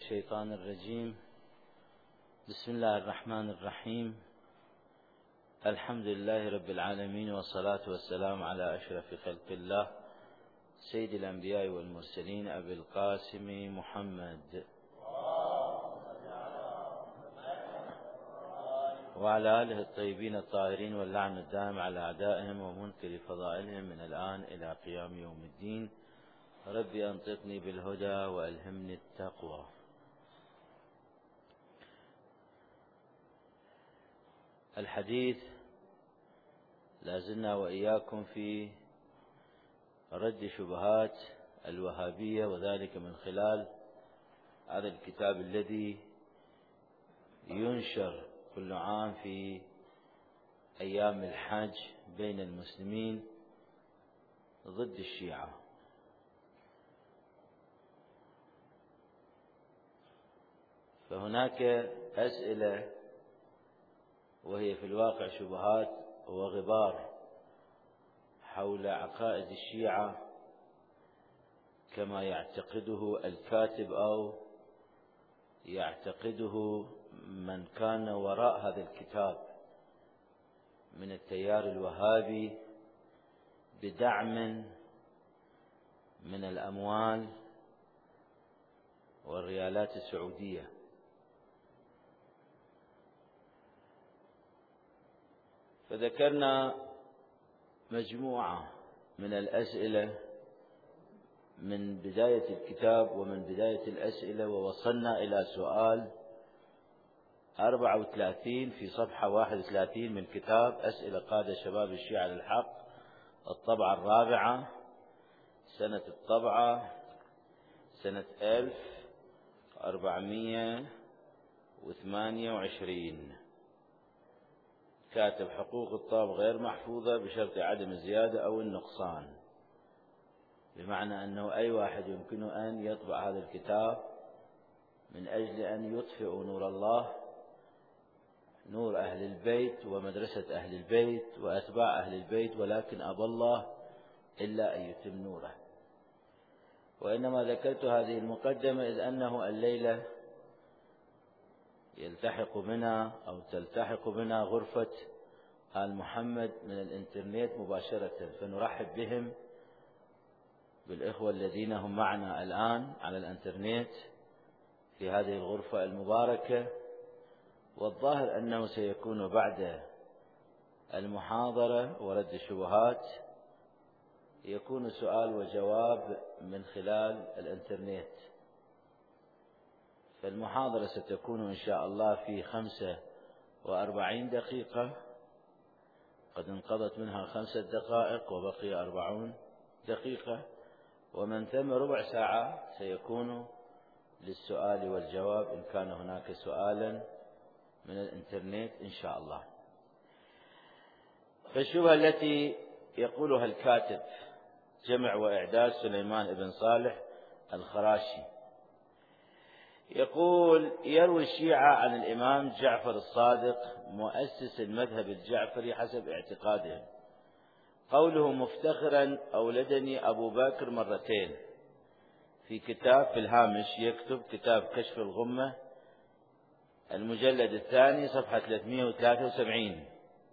الشيطان الرجيم. بسم الله الرحمن الرحيم. الحمد لله رب العالمين، والصلاة والسلام على أشرف خلق الله سيد الأنبياء والمرسلين أبي القاسم محمد وعلى آله الطيبين الطاهرين، واللعن الدائم على أعدائهم ومنكر فضائلهم من الآن إلى قيام يوم الدين. ربي أنطقني بالهدى وألهمني التقوى. الحديث لازلنا وإياكم في رد شبهات الوهابية، وذلك من خلال هذا الكتاب الذي ينشر كل عام في أيام الحج بين المسلمين ضد الشيعة. فهناك أسئلة وهي في الواقع شبهات وغبار حول عقائد الشيعة كما يعتقده الكاتب أو يعتقده من كان وراء هذا الكتاب من التيار الوهابي بدعم من الأموال والريالات السعودية. فذكرنا مجموعة من الأسئلة من بداية الكتاب ومن بداية الأسئلة، ووصلنا إلى سؤال 34 في صفحة 31 من كتاب أسئلة قادة شباب الشيعة للحق، الطبعة الرابعة، سنة الطبعة سنة 1428. كاتب حقوق الطابع غير محفوظة بشرط عدم الزيادة أو النقصان، بمعنى أنه أي واحد يمكنه أن يطبع هذا الكتاب من أجل أن يطفئ نور الله، نور أهل البيت ومدرسة أهل البيت وأتباع أهل البيت، ولكن أبى الله إلا أن يتم نوره. وإنما ذكرت هذه المقدمة إذ أنه الليلة يلتحق بنا أو تلتحق بنا غرفة آل محمد من الإنترنت مباشرة، فنرحب بهم بالإخوة الذين هم معنا الآن على الإنترنت في هذه الغرفة المباركة. والظاهر أنه سيكون بعد المحاضرة ورد الشبهات يكون سؤال وجواب من خلال الإنترنت. فالمحاضرة ستكون إن شاء الله في 45 دقيقة، قد انقضت منها 5 دقائق وبقي 40 دقيقة، ومن ثم ربع ساعة سيكون للسؤال والجواب إن كان هناك سؤالا من الإنترنت إن شاء الله. فالشبهة التي يقولها الكاتب جمع وإعداد سليمان بن صالح الخراشي، يقول: يروي الشيعة عن الإمام جعفر الصادق مؤسس المذهب الجعفري حسب اعتقادهم قوله مفتخرا أولدني أبو بكر مرتين. في كتاب في الهامش يكتب كتاب كشف الغمة المجلد الثاني صفحة 373.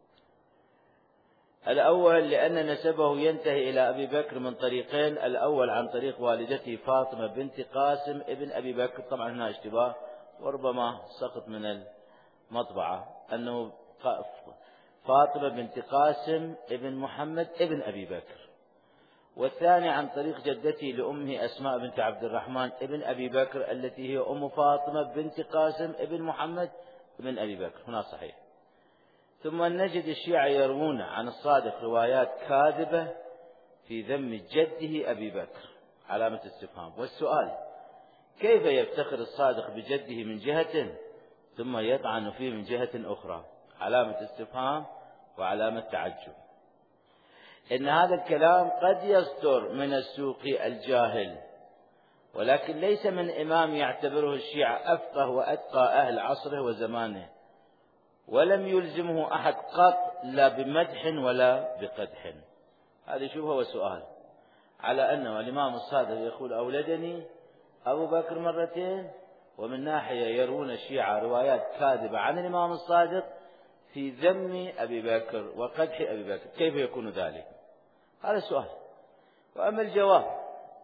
الأول لأن نسبه ينتهي إلى أبي بكر من طريقين: الأول عن طريق والدته فاطمة بنت قاسم ابن أبي بكر، طبعا هنا اشتباه وربما سقط من المطبعة، أنه فاطمة بنت قاسم ابن محمد ابن أبي بكر. والثاني عن طريق جدته لأمه أسماء بنت عبد الرحمن ابن أبي بكر التي هي أم فاطمة بنت قاسم ابن محمد ابن أبي بكر، هنا صحيح. ثم نجد الشيعة يروون عن الصادق روايات كاذبة في ذم جده أبي بكر، علامة استفهام. والسؤال: كيف يفتخر الصادق بجده من جهة ثم يطعن فيه من جهة أخرى؟ علامة استفهام وعلامة تعجب. إن هذا الكلام قد يصدر من السوقي الجاهل، ولكن ليس من إمام يعتبره الشيعة أفقه وأتقى أهل عصره وزمانه، ولم يلزمه أحد قط لا بمدح ولا بقدح. هذا شبهة وسؤال على أنه الإمام الصادق يقول أولدني أبو بكر مرتين، ومن ناحية يرون الشيعة روايات كاذبة عن الإمام الصادق في ذم أبي بكر وقدح أبي بكر، كيف يكون ذلك؟ هذا السؤال. وأما الجواب،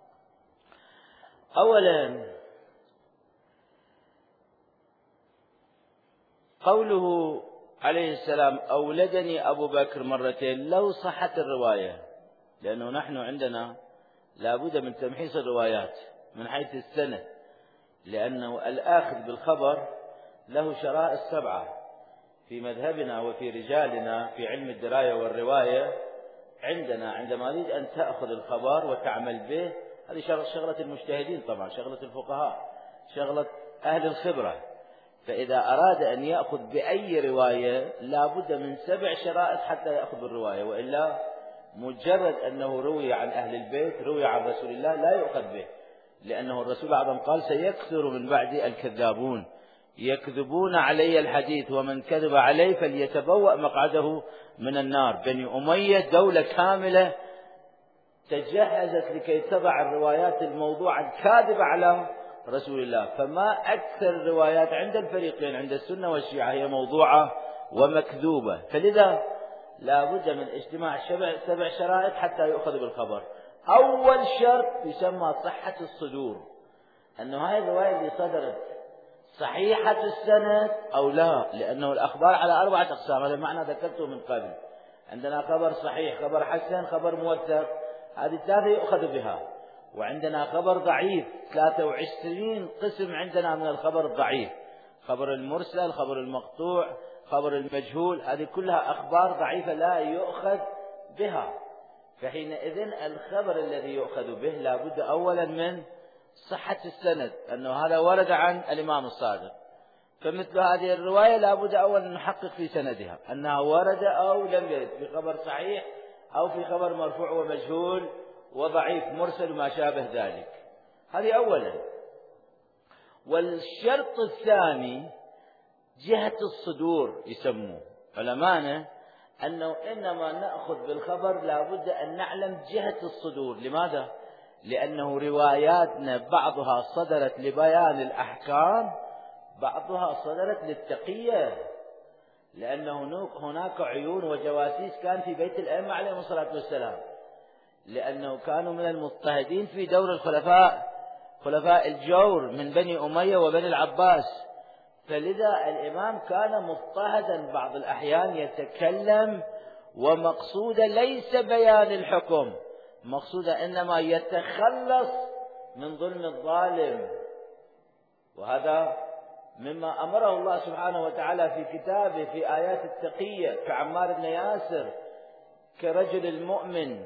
أولا قوله عليه السلام أولدني أبو بكر مرتين لو صحت الرواية، لأنه نحن عندنا لابد من تمحيص الروايات من حيث السنة، لأنه الآخذ بالخبر له شرائط 7 في مذهبنا وفي رجالنا في علم الدراية والرواية. عندنا عندما نريد أن تأخذ الخبر وتعمل به، هذه شغلة المجتهدين طبعا، شغلة الفقهاء، شغلة أهل الخبرة. فإذا أراد أن يأخذ بأي رواية لابد من 7 شرائط حتى يأخذ بالرواية، وإلا مجرد أنه روي عن أهل البيت، روي عن رسول الله، لا يؤخذ به، لأنه الرسول الأعظم قال سيكثر من بعدي الكذابون يكذبون علي الحديث ومن كذب علي فليتبوأ مقعده من النار. بني أمية دولة كاملة تجهزت لكي تضع الروايات الموضوعة الكاذبة على رسول الله، فما أكثر الروايات عند الفريقين عند السنة والشيعة هي موضوعة ومكذوبة. فلذا لا بد من اجتماع 7 شرائط حتى يؤخذ بالخبر. أول شرط يسمى صحة الصدور، أنه هذه الرواية اللي صدرت صحيحة السند أو لا، لأنه الأخبار على 4 أقسام، هذا معنى ذكرته من قبل. عندنا خبر صحيح، خبر حسن، خبر موثق، هذه الثلاثة يؤخذ بها. وعندنا خبر ضعيف، 23 قسم عندنا من الخبر الضعيف، خبر المرسل، خبر المقطوع، خبر المجهول، هذه كلها أخبار ضعيفة لا يؤخذ بها. فحينئذ الخبر الذي يؤخذ به لا بد أولا من صحة السند، أنه هذا ورد عن الإمام الصادق. فمثل هذه الرواية لا بد أولا نحقق في سندها أنها ورد أو لم يرد، في خبر صحيح أو في خبر مرفوع ومجهول وضعيف مرسل وما شابه ذلك. هذه أولا. والشرط الثاني جهة الصدور يسموه علماءنا، أنه إنما نأخذ بالخبر لا بد أن نعلم جهة الصدور. لماذا؟ لأنه رواياتنا بعضها صدرت لبيان الأحكام، بعضها صدرت للتقية، لأنه هناك عيون وجواسيس كان في بيت الأئمة عليهم الصلاة والسلام، لأنه كانوا من المضطهدين في دور خلفاء الجور من بني أمية وبني العباس. فلذا الإمام كان مضطهدا بعض الأحيان يتكلم، ومقصود ليس بيان الحكم، مقصود إنما يتخلص من ظلم الظالم. وهذا مما أمره الله سبحانه وتعالى في كتابه في آيات التقية، كعمار بن ياسر، كرجل المؤمن،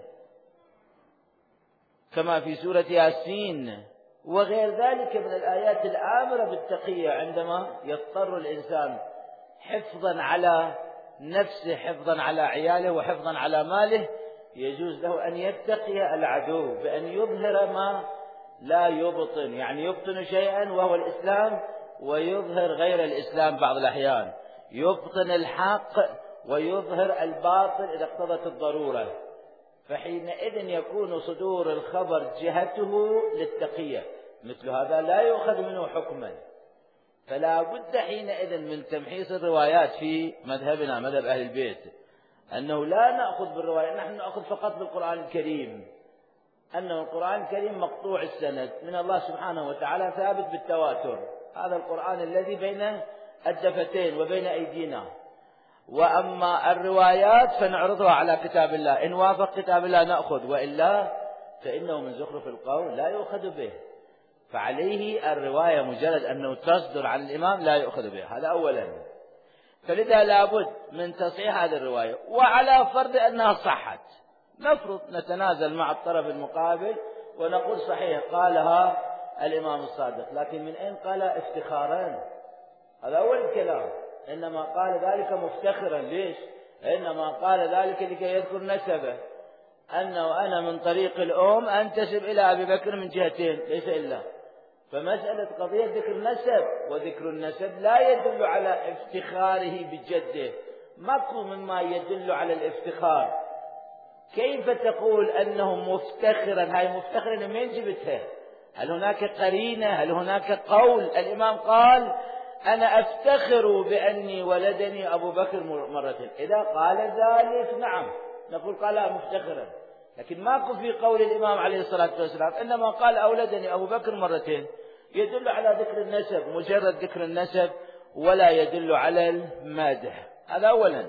كما في سورة ياسين، وغير ذلك من الآيات الآمرة بالتقية. عندما يضطر الإنسان حفظا على نفسه، حفظا على عياله، وحفظا على ماله، يجوز له أن يتقي العدو بأن يظهر ما لا يبطن، يعني يبطن شيئا وهو الإسلام ويظهر غير الإسلام بعض الأحيان، يبطن الحق ويظهر الباطل إذا اقتضت الضرورة. فحينئذ يكون صدور الخبر جهته للتقية، مثل هذا لا يؤخذ منه حكما. فلا بد حينئذ من تمحيص الروايات في مذهبنا مذهب أهل البيت، أنه لا نأخذ بالرواية، نحن نأخذ فقط بالقرآن الكريم، أنه القرآن الكريم مقطوع السند من الله سبحانه وتعالى ثابت بالتواتر، هذا القرآن الذي بين الدفتين وبين أيدينا. وأما الروايات فنعرضها على كتاب الله، إن وافق كتاب الله نأخذ، وإلا فإنه من زخرف القول لا يؤخذ به. فعليه الرواية مجرد أنه تصدر عن الإمام لا يؤخذ به، هذا أولا. فلذا لابد من تصحيح هذه الرواية. وعلى فرض أنها صحت، نفرض نتنازل مع الطرف المقابل ونقول صحيح قالها الإمام الصادق، لكن من أين قال افتخارا؟ هذا أول الكلام. إنما قال ذلك مفتخرا. ليش؟ إنما قال ذلك لكي يذكر نسبه، أنه أنا من طريق الأم أنتسب إلى أبي بكر من جهتين ليس إلا. فمسألة قضية ذكر النسب، وذكر النسب لا يدل على افتخاره بجده، ماكو مما يدل على الافتخار. كيف تقول أنه مفتخرا؟ هاي مفتخرا من جبتها؟ هل هناك قرينة؟ هل هناك قول؟ الإمام قال أنا أفتخر بأني ولدني أبو بكر مرتين. إذا قال ذلك نعم نقول قال مفتخرا، لكن ماكو في قول الإمام عليه الصلاة والسلام، إنما قال أولدني أبو بكر مرتين، يدل على ذكر النسب، مجرد ذكر النسب ولا يدل على المادح. هذا أولا.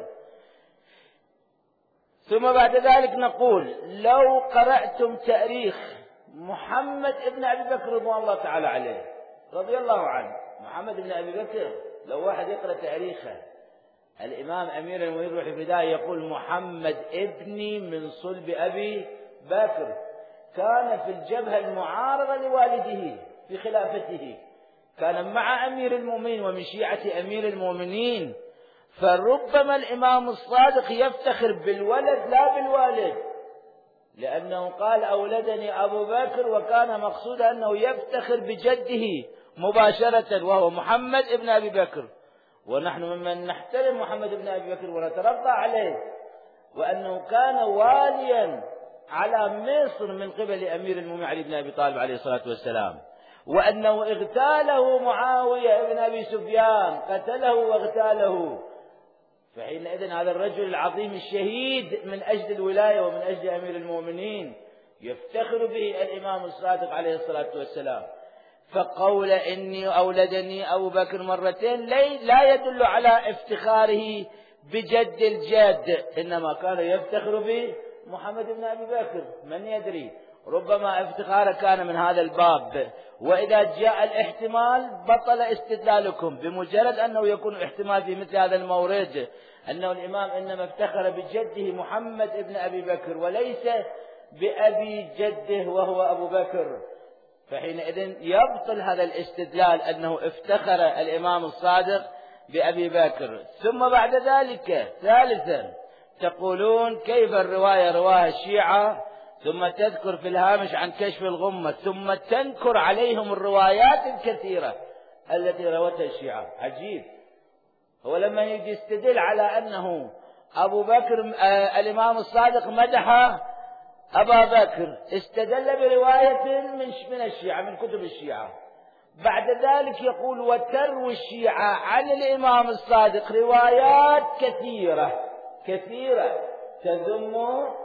ثم بعد ذلك نقول لو قرأتم تاريخ محمد ابن أبي بكر رضي الله تعالى عليه رضي الله عنه، محمد ابن أبي بكر لو واحد يقرأ تاريخه، الإمام أمير المؤمنين روح البداية يقول محمد ابني من صلب أبي بكر، كان في الجبهة المعارضة لوالده في خلافته، كان مع أمير المؤمنين ومن شيعة أمير المؤمنين، فربما الإمام الصادق يفتخر بالولد لا بالوالد، لأنه قال أولدني أبو بكر، وكان مقصود أنه يفتخر بجده مباشرة وهو محمد ابن أبي بكر، ونحن ممن نحترم محمد ابن أبي بكر ونترضى عليه، وأنه كان واليا على مصر من قبل أمير المؤمنين علي بن أبي طالب عليه الصلاة والسلام، وأنه اغتاله معاوية ابن أبي سفيان، قتله واغتاله، فحينئذ هذا الرجل العظيم الشهيد من أجل الولاية ومن أجل أمير المؤمنين يفتخر به الإمام الصادق عليه الصلاة والسلام. فقول إني أولدني أبو بكر مرتين لا يدل على افتخاره بجد الجد، إنما كان يفتخر به محمد بن أبي بكر، من يدري ربما افتخاره كان من هذا الباب. وإذا جاء الاحتمال بطل استدلالكم، بمجرد أنه يكون احتمال في مثل هذا المورد أنه الإمام إنما افتخر بجده محمد بن أبي بكر وليس بأبي جده وهو أبو بكر، فحينئذ يبطل هذا الاستدلال أنه افتخر الإمام الصادق بأبي بكر. ثم بعد ذلك ثالثا تقولون كيف الرواية رواها الشيعة ثم تذكر في الهامش عن كشف الغمة ثم تنكر عليهم الروايات الكثيرة التي روتها الشيعة. عجيب، هو لما يجي يستدل على أنه أبو بكر الإمام الصادق مدح أبا بكر استدل برواية من الشيعة من كتب الشيعة، بعد ذلك يقول وتروي الشيعة عن الإمام الصادق روايات كثيرة تذم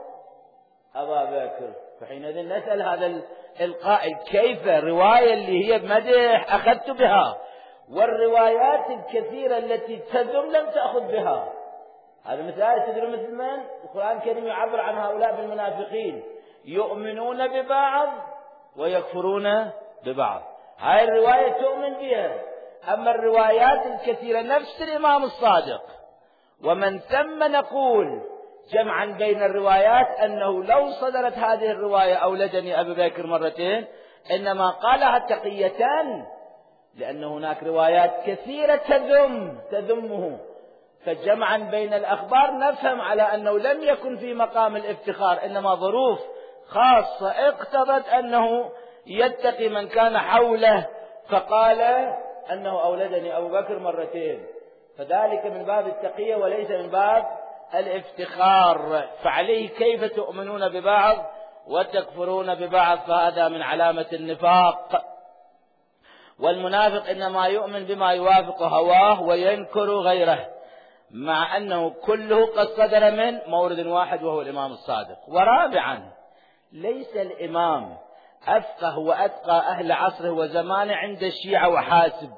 أبا بكر. فحينئذ نسأل هذا القائل كيف الرواية اللي هي بمدح أخذت بها والروايات الكثيرة التي تذم لم تأخذ بها؟ هذا مثال تدري مثل من؟ القرآن الكريم يعبر عن هؤلاء بالمنافقين يؤمنون ببعض ويكفرون ببعض. هاي الرواية تؤمن بها، أما الروايات الكثيرة نفس الإمام الصادق، ومن ثم نقول جمعا بين الروايات أنه لو صدرت هذه الرواية أولدني أبي بكر مرتين إنما قالها تقية، لأن هناك روايات كثيرة تذمه، فجمعا بين الأخبار نفهم على أنه لم يكن في مقام الافتخار، إنما ظروف خاصة اقتضت أنه يتقي من كان حوله، فقال أنه أولدني أبو بكر مرتين، فذلك من باب التقية وليس من باب الافتخار. فعليه كيف تؤمنون ببعض وتكفرون ببعض؟ فهذا من علامة النفاق، والمنافق إنما يؤمن بما يوافق هواه وينكر غيره، مع أنه كله قد صدر من مورد واحد وهو الإمام الصادق. ورابعا ليس الإمام أفقه وأتقى أهل عصره وزمانه عند الشيعة وحاسب،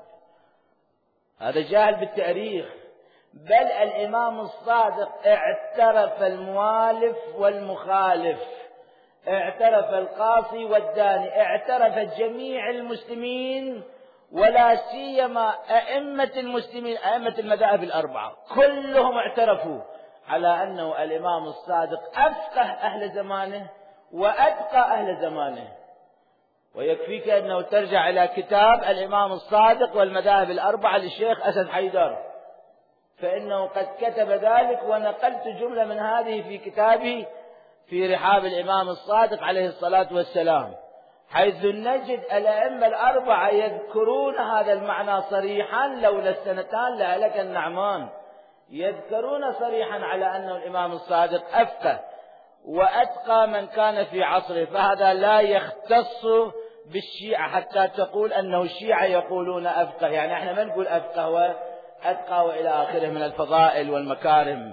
هذا جاهل بالتاريخ، بل الإمام الصادق اعترف الموالف والمخالف، اعترف القاصي والداني، اعترف جميع المسلمين ولا سيما أئمة المسلمين أئمة المذاهب الأربعة كلهم اعترفوا على أنه الإمام الصادق أفقه أهل زمانه وأتقى أهل زمانه. ويكفيك أنه ترجع إلى كتاب الإمام الصادق والمذاهب الأربعة للشيخ أسد حيدر، فإنه قد كتب ذلك، ونقلت جملة من هذه في كتابي في رحاب الإمام الصادق عليه الصلاة والسلام، حيث نجد الأئمة الأربعة يذكرون هذا المعنى صريحا، لولا السنتان لهلك النعمان، يذكرون صريحا على أنه الإمام الصادق أفقه وأتقى من كان في عصره، فهذا لا يختص بالشيعة حتى تقول أنه الشيعة يقولون أفقه، يعني احنا ما نقول أفقه وأتقى وإلى آخره من الفضائل والمكارم.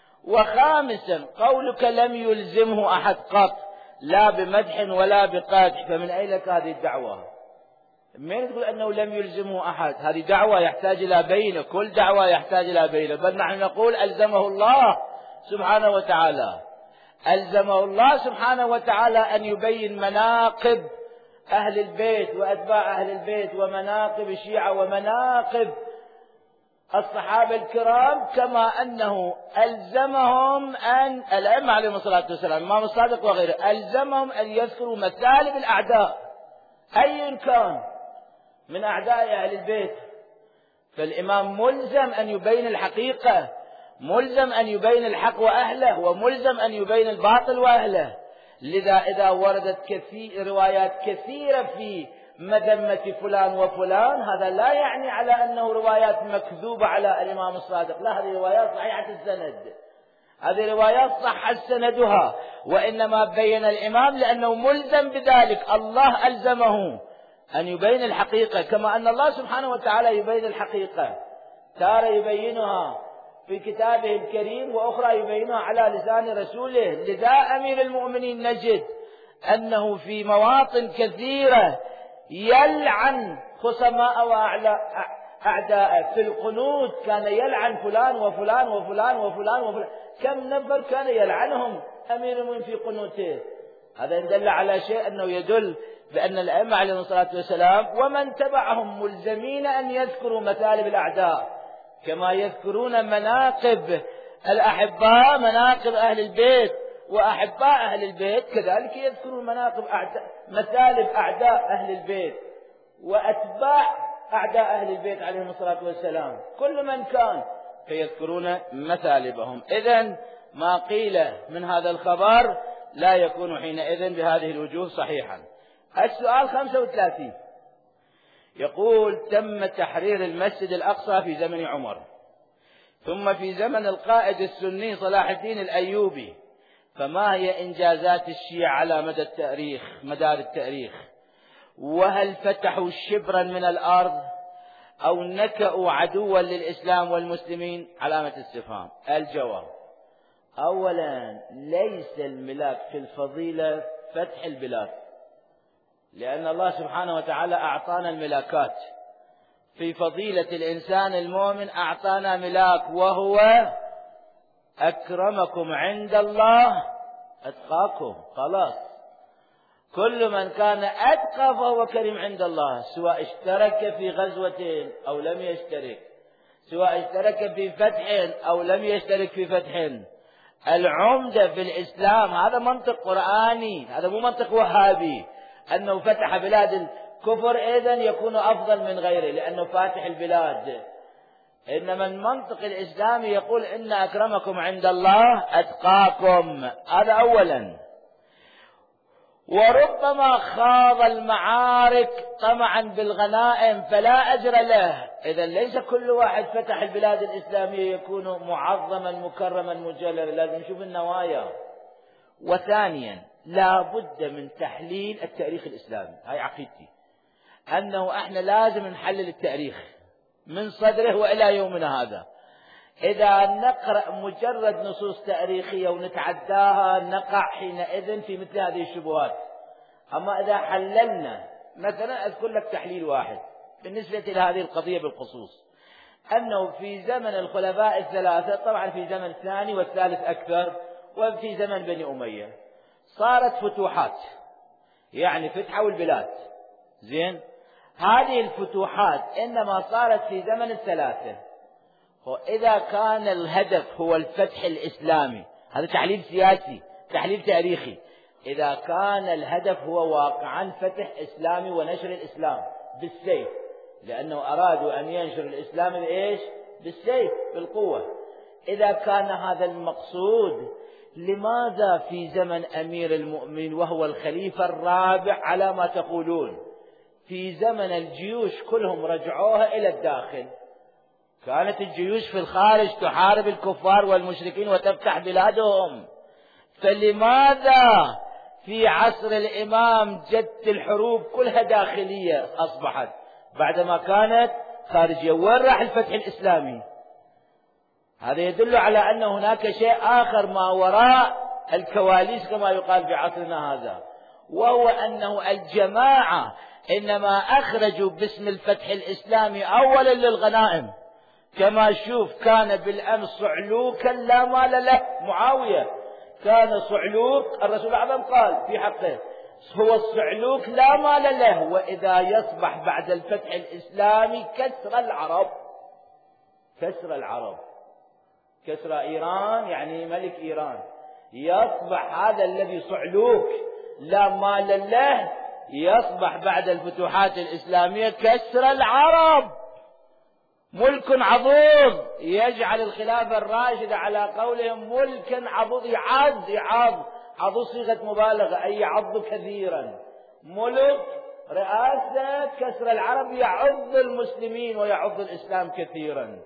وخامسا قولك لم يلزمه أحد قط لا بمدح ولا بقدح، فمن أين لك هذه الدعوة؟ من تقول أنه لم يلزمه أحد؟ هذه دعوة يحتاج إلى بينة، كل دعوة يحتاج إلى بينة، بل نحن نقول ألزمه الله سبحانه وتعالى، ألزمه الله سبحانه وتعالى أن يبين مناقب أهل البيت وأتباع أهل البيت ومناقب الشيعة ومناقب الصحابة الكرام، كما أنه ألزمهم أن الأئمة عليهم الصلاة والسلام الإمام الصادق وغيره ألزمهم أن يذكروا مثالب الأعداء أي كان من أعداء أهل البيت. فالإمام ملزم أن يبين الحقيقة، ملزم أن يبين الحق وأهله، وملزم أن يبين الباطل وأهله. لذا إذا وردت روايات كثيرة في مذمة فلان وفلان، هذا لا يعني على أنه روايات مكذوبة على الإمام الصادق، لا، هذه روايات صحيحة السند، هذه روايات صح سندها، وإنما بين الإمام لأنه ملزم بذلك، الله ألزمه أن يبين الحقيقة، كما أن الله سبحانه وتعالى يبين الحقيقة، تارة يبينها في كتابه الكريم وأخرى يبينها على لسان رسوله. لذا أمير المؤمنين نجد أنه في مواطن كثيرة يلعن خصماء وأعداءه، في القنوت كان يلعن فلان وفلان وفلان وفلان وفلان، كم نفر كان يلعنهم أمير المؤمنين في قنوته؟ هذا يدل على شيء، أنه يدل بأن الأئمة عليهم الصلاة والسلام ومن تبعهم ملزمين أن يذكروا مثالب الأعداء، كما يذكرون مناقب الأحباء، مناقب أهل البيت وأحباء أهل البيت، كذلك يذكرون مثالب أعداء أهل البيت وأتباع أعداء أهل البيت عليهم الصلاة والسلام، كل من كان فيذكرون مثالبهم. إذن ما قيل من هذا الخبر لا يكون حينئذ بهذه الوجوه صحيحا. السؤال 35 يقول: تم تحرير المسجد الأقصى في زمن عمر، ثم في زمن القائد السني صلاح الدين الأيوبي، فما هي إنجازات الشيعة على مدار التاريخ؟ وهل فتحوا شبرا من الأرض أو نكأوا عدوا للإسلام والمسلمين؟ علامة استفهام. الجواب: أولا، ليس الملاك في الفضيلة فتح البلاد، لأن الله سبحانه وتعالى أعطانا الملاكات. في فضيلة الإنسان المؤمن أعطانا ملاك، وهو أكرمكم عند الله أتقاكم. خلاص، كل من كان أتقى فهو كريم عند الله، سواء اشترك في غزوة أو لم يشترك، سواء اشترك في فتح أو لم يشترك في فتح. العمدة في الإسلام هذا منطق قرآني، هذا مو منطق وهابي، أنه فتح بلاد الكفر إذن يكون أفضل من غيره لأنه فاتح البلاد. إنما المنطق الإسلامي يقول إن أكرمكم عند الله أتقاكم. هذا أولا. وربما خاض المعارك طمعا بالغنائم فلا أجر له، إذا ليس كل واحد فتح البلاد الإسلامية يكون معظما مكرما مجللا، لازم نشوف النوايا. وثانيا، لا بد من تحليل التاريخ الإسلامي، هاي عقيدتي، أنه احنا لازم نحلل التاريخ من صدره وإلى يومنا هذا. إذا نقرأ مجرد نصوص تاريخية ونتعداها نقع حينئذ في مثل هذه الشبهات. أما إذا حللنا، مثلا أذكر لك تحليل واحد بالنسبة إلى هذه القضية بالخصوص، أنه في زمن الخلفاء الثلاثة، طبعا في زمن الثاني والثالث أكثر، وفي زمن بني أمية صارت فتوحات، يعني فتحوا البلاد. زين، هذه الفتوحات إنما صارت في زمن الثلاثة. وإذا كان الهدف هو الفتح الإسلامي، هذا تحليل سياسي، تحليل تاريخي، إذا كان الهدف هو واقعا فتح إسلامي ونشر الإسلام بالسيف، لأنه أرادوا أن ينشر الإسلام بإيش؟ بالسيف، بالقوة. إذا كان هذا المقصود، لماذا في زمن أمير المؤمنين وهو الخليفة الرابع على ما تقولون، في زمن الجيوش كلهم رجعوها إلى الداخل؟ كانت الجيوش في الخارج تحارب الكفار والمشركين وتفتح بلادهم، فلماذا في عصر الإمام جد الحروب كلها داخلية أصبحت بعدما كانت خارجية. وين راح الفتح الإسلامي؟ هذا يدل على أن هناك شيء آخر ما وراء الكواليس كما يقال في عصرنا هذا، وهو أنه الجماعة إنما أخرجوا باسم الفتح الإسلامي أولا للغنائم. كما شوف كان بالأمس صعلوكا لا مال له، معاوية كان صعلوك، الرسول الأعظم قال في حقه هو الصعلوك لا مال له، وإذا يصبح بعد الفتح الإسلامي كسر العرب، كسر العرب، كسر إيران يعني ملك إيران، يصبح هذا الذي صعلوك لا مال له يصبح بعد الفتوحات الإسلامية كسر العرب، ملك عضوض، يجعل الخلافة الراشدة على قولهم ملكا عضوض، يعض عضو صيغة مبالغة أي يعض كثيرا، ملك رئاسة كسر العرب يعض المسلمين ويعض الإسلام كثيرا.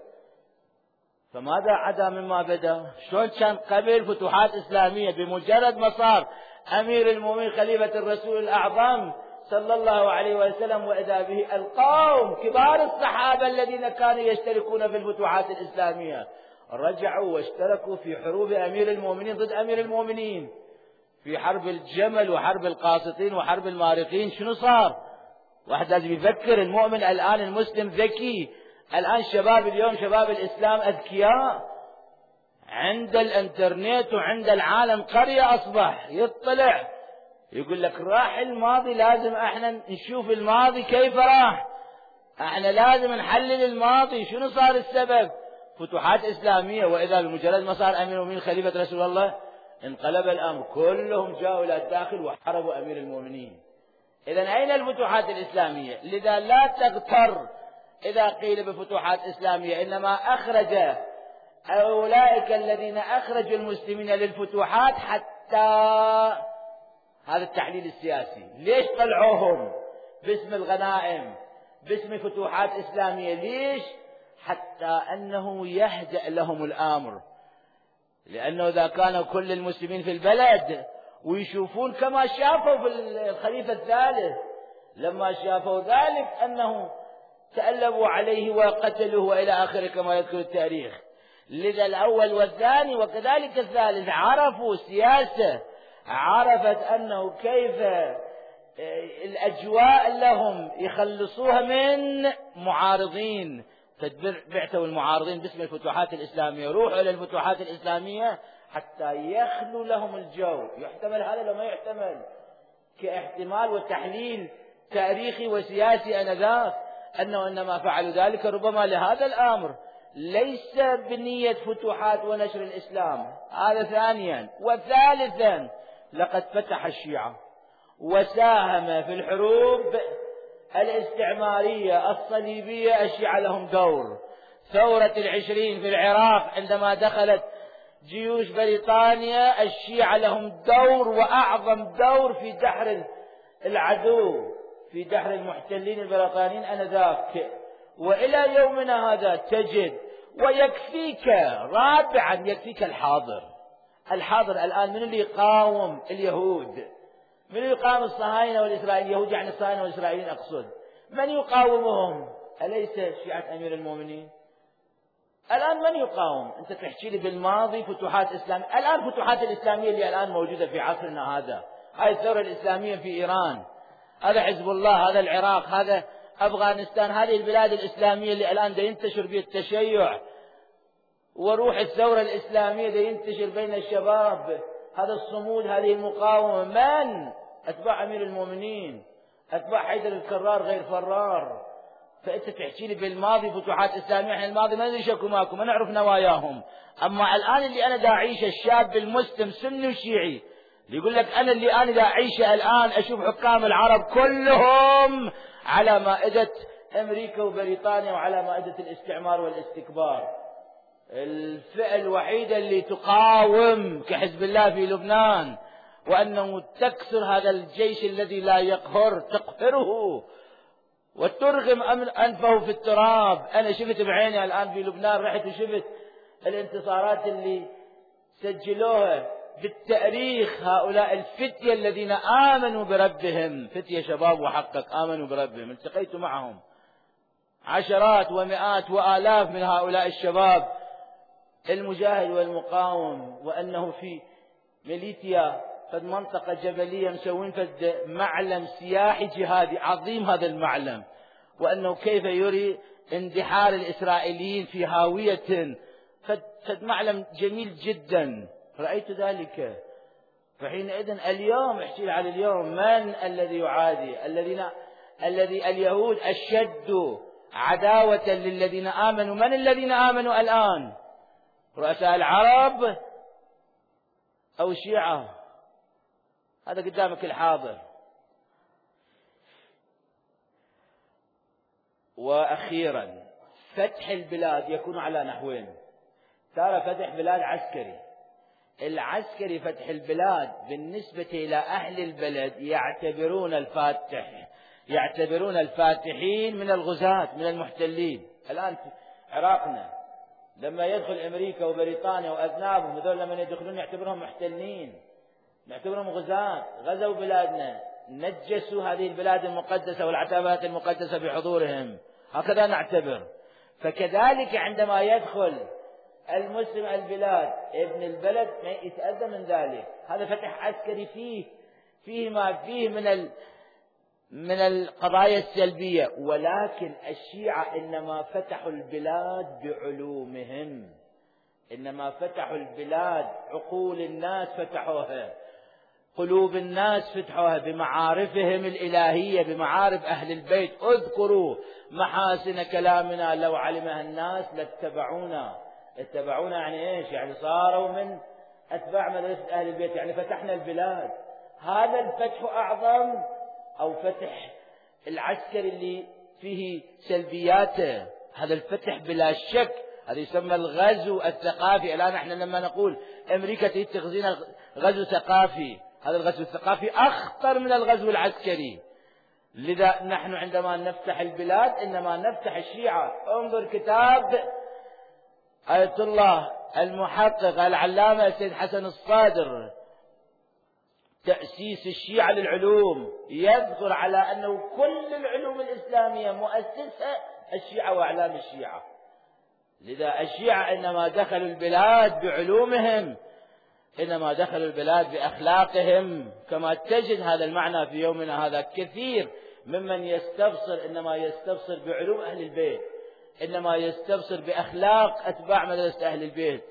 فماذا عدا مما بدا؟ شلون كان قبل فتوحات إسلامية بمجرد ما صار أمير المؤمنين خليفة الرسول الأعظم صلى الله عليه وسلم وإذا به القوم كبار الصحابة الذين كانوا يشتركون في الفتوحات الإسلامية رجعوا واشتركوا في حروب أمير المؤمنين ضد أمير المؤمنين، في حرب الجمل وحرب القاسطين وحرب المارقين. شنو صار؟ واحد لازم يفكر، المؤمن الآن المسلم ذكي، الآن شباب اليوم شباب الإسلام أذكياء، عند الانترنت وعند العالم قرية أصبح يطلع يقول لك راح الماضي، لازم احنا نشوف الماضي كيف راح، احنا لازم نحلل الماضي شنو صار السبب. فتوحات إسلامية، وإذا بمجرد ما صار أمير المؤمنين خليفة رسول الله انقلب الأمر، كلهم جاءوا إلى الداخل وحاربوا أمير المؤمنين. إذن أين الفتوحات الإسلامية؟ لذا لا تغتر إذا قيل بفتوحات إسلامية، إنما أخرج أولئك الذين أخرجوا المسلمين للفتوحات حتى هذا التحليل السياسي، ليش طلعوهم باسم الغنائم باسم فتوحات إسلامية؟ ليش؟ حتى أنه يهدأ لهم الأمر، لأنه إذا كان كل المسلمين في البلد ويشوفون كما شافوا في الخليفة الثالث لما شافوا ذلك أنه تألبوا عليه وقتلوه وإلى آخره كما يذكر التاريخ. لذا الأول والثاني وكذلك الثالث عرفوا سياسة، عرفت أنه كيف الأجواء لهم يخلصوها من معارضين، بعثوا المعارضين باسم الفتوحات الإسلامية، روحوا إلى الفتوحات الإسلامية حتى يخلوا لهم الجو. يحتمل هذا لو ما يحتمل كاحتمال وتحليل تاريخي وسياسي آنذاك، أنه إنما فعلوا ذلك ربما لهذا الأمر، ليس بنية فتوحات ونشر الإسلام، هذا ثانيا. وثالثا لقد فتح الشيعة وساهم في الحروب الاستعمارية الصليبية، الشيعة لهم دور. ثورة 20 في العراق عندما دخلت جيوش بريطانيا، الشيعة لهم دور وأعظم دور في دحر العدو، في دحر المحتلين البريطانيين آنذاك، وإلى يومنا هذا تجد. ويكفيك رابعا يكفيك الحاضر الآن، من اللي يقاوم اليهود؟ من اللي يقاوم الصهاينة والإسرائيليين؟ اليهود يعني الصهاينة والإسرائيليين أقصد، من يقاومهم؟ أليس شيعة أمير المؤمنين؟ الآن من يقاوم؟ أنت تحكي لي بالماضي فتوحات إسلامية، الآن فتوحات الإسلامية اللي الآن موجودة في عصرنا هذا، هاي الثورة الإسلامية في إيران، هذا حزب الله، هذا العراق، هذا أفغانستان، هذه البلاد الإسلامية اللي الآن دا ينتشر فيها التشيع وروح الثورة الإسلامية دا ينتشر بين الشباب، هذا الصمود، هذه المقاومة، من؟ أتباع أمير المؤمنين، أتباع حيدر الكرار غير فرار. فأنت تحكي لي بالماضي فتوحات إسلامية، احنا الماضي ما ندري شكو ماكو، ما نعرف نواياهم. أما الآن اللي أنا دا أعيشه، الشاب المسلم سني وشيعي اللي يقول لك أنا اللي أنا دا أعيشه الآن، أشوف حكام العرب كلهم على مائدة أمريكا وبريطانيا وعلى مائدة الاستعمار والاستكبار. الفئة الوحيدة اللي تقاوم كحزب الله في لبنان، وأنه تكسر هذا الجيش الذي لا يقهر، تقهره وترغم أنفه في التراب. أنا شفت بعيني الآن في لبنان، رحت وشفت الانتصارات اللي سجلوها بالتاريخ هؤلاء الفتية الذين آمنوا بربهم، فتية شباب وحقق آمنوا بربهم، التقيت معهم عشرات ومئات وآلاف من هؤلاء الشباب المجاهد والمقاوم، وأنه في ميليتيا فد منطقة جبلية مسوين فد معلم سياحي جهادي عظيم هذا المعلم، وأنه كيف يري اندحار الإسرائيليين في هاوية، فد معلم جميل جدا، رأيت ذلك. فحينئذ اليوم احكي على اليوم، من الذي يعادي؟ الذي اليهود أشد عداوة للذين آمنوا. من الذين آمنوا الآن؟ رؤساء العرب أو الشيعة؟ هذا قدامك الحاضر. وأخيرا فتح البلاد يكون على نحوين. ترى فتح بلاد عسكري، العسكري فتح البلاد بالنسبة إلى أهل البلد يعتبرون الفاتحين من الغزاة من المحتلين. الآن في عراقنا لما يدخل أمريكا وبريطانيا وأذنابهم هذول لما يدخلون يعتبرهم محتلين، نعتبرهم غزاة، غزوا بلادنا، نجسوا هذه البلاد المقدسة والعتبات المقدسة بحضورهم، هكذا نعتبر. فكذلك عندما يدخل المسلم البلاد ابن البلد ما يتأذى من ذلك. هذا فتح عسكري فيه ما فيه من القضايا السلبية. ولكن الشيعة إنما فتحوا البلاد بعلومهم، إنما فتحوا البلاد، عقول الناس فتحوها، قلوب الناس فتحوها بمعارفهم الإلهية، بمعارف أهل البيت. اذكروا محاسن كلامنا لو علمها الناس لاتبعونا. اتبعونا يعني ايش؟ يعني صاروا من أتباع مدرسة أهل البيت، يعني فتحنا البلاد. هذا الفتح أعظم أو فتح العسكري اللي فيه سلبياته؟ هذا الفتح بلا شك هذا يسمى الغزو الثقافي. الآن احنا لما نقول أمريكا تغزينا غزو ثقافي، هذا الغزو الثقافي أخطر من الغزو العسكري. لذا نحن عندما نفتح البلاد إنما نفتح الشيعة. انظر كتاب آية الله المحقق العلامة السيد حسن الصادر تأسيس الشيعة للعلوم، يذكر على أنه كل العلوم الإسلامية مؤسسها الشيعة وأعلام الشيعة. لذا الشيعة إنما دخلوا البلاد بعلومهم، إنما دخلوا البلاد بأخلاقهم، كما تجد هذا المعنى في يومنا هذا. كثير ممن يستبصر إنما يستبصر بعلوم أهل البيت، إنما يستبصر بأخلاق أتباع مدرسة أهل البيت.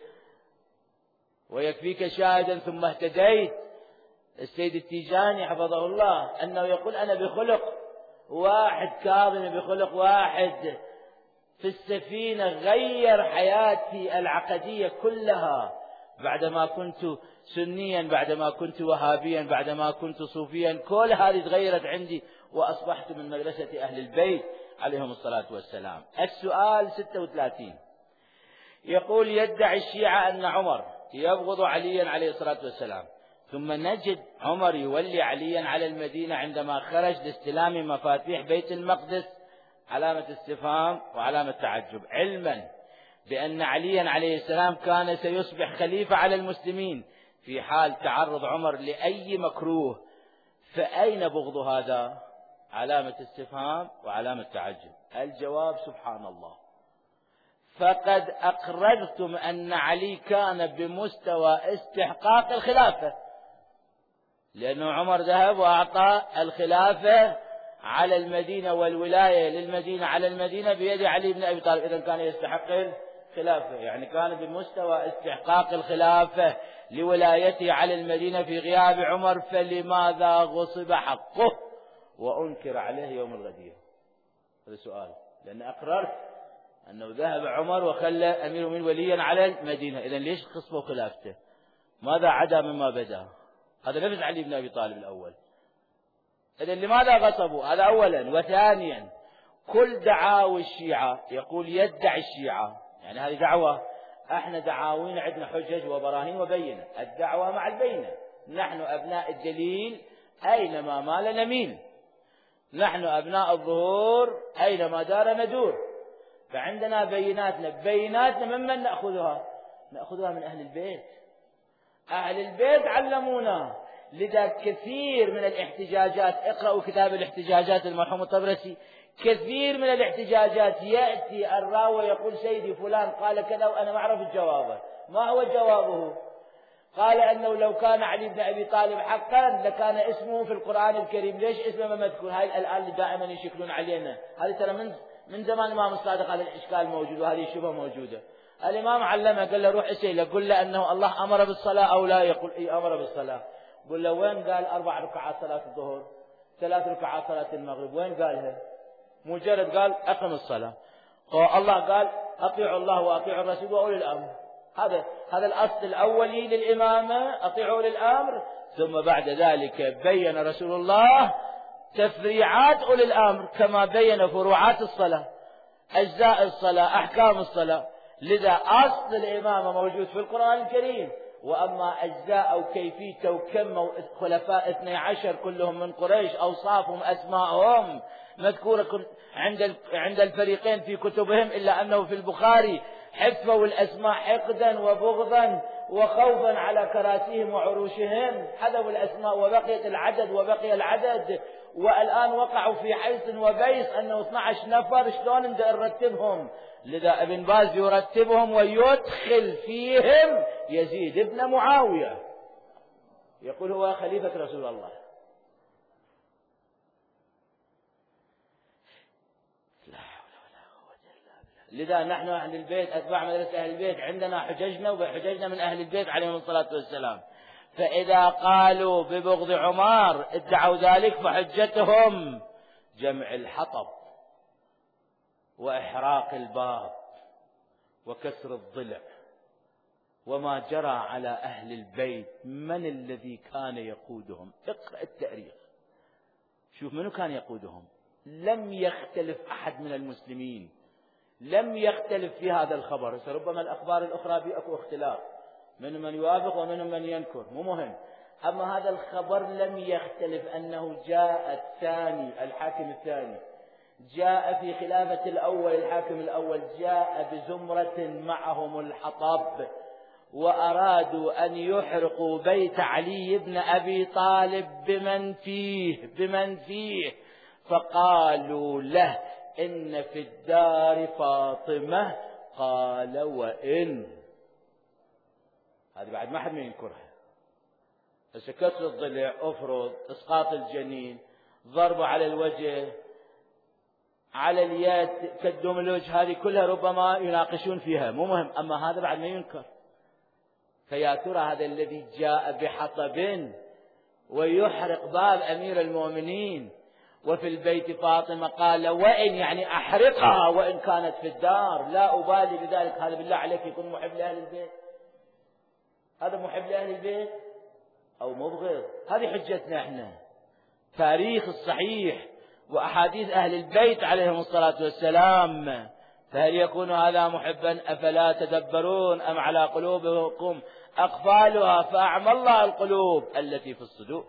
ويكفيك شاهدا ثم اهتديت السيد التيجاني حفظه الله أنه يقول أنا بخلق واحد كاظم، بخلق واحد في السفينة غير حياتي العقدية كلها. بعدما كنت سنيا، بعدما كنت وهابيا، بعدما كنت صوفيا، كل هذه تغيرت عندي وأصبحت من مدرسة أهل البيت عليهم الصلاة والسلام. السؤال 36 يقول يدعي الشيعة أن عمر يبغض عليا عليه الصلاة والسلام، ثم نجد عمر يولي عليا على المدينة عندما خرج لاستلام مفاتيح بيت المقدس، علامة استفهام وعلامة تعجب، علما بأن عليا عليه السلام كان سيصبح خليفة على المسلمين في حال تعرض عمر لأي مكروه، فأين بغض هذا؟ علامة استفهام وعلامة تعجب. الجواب سبحان الله، فقد أقررتم أن علي كان بمستوى استحقاق الخلافة، لأنه عمر ذهب وأعطى الخلافة على المدينة والولاية للمدينة على المدينة بيد علي بن أبي طالب، إذن كان يستحق الخلافة، يعني كان بمستوى استحقاق الخلافة لولايته على المدينة في غياب عمر، فلماذا غصب حقه وأنكر عليه يوم الغدير؟ هذا سؤال، لأن أقررت أنه ذهب عمر وخلى أمير المؤمنين وليا على المدينة، إذن ليش غصبوا خلافته؟ ماذا عدا مما بدأ؟ هذا نفس علي بن أبي طالب الأول. إذن لماذا غصبوا؟ هذا أولا. وثانيا كل دعاوى الشيعة يقول يدعي الشيعة، يعني هذه دعوة، احنا دعاوين عندنا حجج وبراهين وبينة، الدعوة مع البينة، نحن أبناء الدليل أينما مال نميل، نحن أبناء الظهور أينما دار ندور، فعندنا بيناتنا ممن نأخذها؟ نأخذها من أهل البيت. أهل البيت علمونا. لذا كثير من الاحتجاجات، اقرأوا كتاب الاحتجاجات المرحوم الطبرسي، كثير من الاحتجاجات يأتي الراوي يقول سيدي فلان قال كذا وأنا ما أعرف الجواب. ما هو جوابه؟ قال أنه لو كان علي بن أبي طالب حقا لكان اسمه في القرآن الكريم. ليش اسمه ما مذكور؟ هاي الآن اللي دائما يشكلون علينا، هذه ترى من زمان الإمام الصادق هذا الإشكال موجود وهذه الشبهة موجودة. الإمام علمه قال له روح اسأله، قل له أنه الله أمر بالصلاة أو لا؟ يقول إيه أمر بالصلاة. قل له وين قال 4 ركعات صلاة الظهر، 3 ركعات صلاة المغرب، وين قالها؟ مجرد قال أقم الصلاة. الله قال أطيعوا الله وأطيعوا الرسول وأولي الأمر. هذا الأصل الأولي للإمامة، أطيعوا للأمر. ثم بعد ذلك بين رسول الله تفريعات أولي الأمر كما بين فروعات الصلاة، أجزاء الصلاة، أحكام الصلاة. لذا أصل الإمامة موجود في القرآن الكريم، وأما أجزاء أو كيفية وكم خلفاء 12 كلهم من قريش، أوصافهم أسماءهم مذكورة عند الفريقين في كتبهم، إلا أنه في البخاري حفوا الأسماء حقدا وبغضا وخوفا على كراسيهم وعروشهم، حذفوا الأسماء وبقيت العدد وبقي العدد. والآن وقعوا في حيث وبيص أنه 12 نفر، شلون نرتبهم؟ لذا ابن باز يرتبهم ويدخل فيهم يزيد بن معاوية، يقول هو خليفة رسول الله. لذا نحن أهل البيت أتباع مدرسة أهل البيت عندنا حججنا، وحججنا من أهل البيت عليهم الصلاة والسلام. فإذا قالوا ببغض عمر ادعوا ذلك فحجتهم جمع الحطب وإحراق الباب وكسر الضلع وما جرى على أهل البيت. من الذي كان يقودهم؟ اقرأ التاريخ، شوف منو كان يقودهم. لم يختلف أحد من المسلمين، لم يختلف في هذا الخبر. ربما الأخبار الأخرى بأكو اختلاف، من يوافق ومن من ينكر، مو مهم. أما هذا الخبر لم يختلف، أنه جاء الثاني، الحاكم الثاني جاء في خلافة الأول، الحاكم الأول جاء بزمرة معهم الحطب، وأرادوا أن يحرقوا بيت علي بن أبي طالب بمن فيه. فقالوا له إن في الدار فاطمة. قال وإن. هذه بعد ما حد ينكرها. بس كسر الضلع، أفرض إسقاط الجنين، ضربه على الوجه، على اليد، كدوم الوجه، هذه كلها ربما يناقشون فيها، مو مهم. أما هذا بعد ما ينكر. فيا ترى هذا الذي جاء بحطب ويحرق باب أمير المؤمنين وفي البيت فاطمة، قال وإن، يعني أحرقها وإن كانت في الدار، لا أبالي بذلك. هذا بالله عليك يكون محب لأهل البيت؟ هذا محب لأهل البيت أو مبغض؟ هذه حجتنا احنا، تاريخ الصحيح وأحاديث أهل البيت عليهم الصلاة والسلام. فهل يكون هذا محبا؟ أفلا تدبرون أم على قلوبكم أقفالها فأعمى الله القلوب التي في الصدور.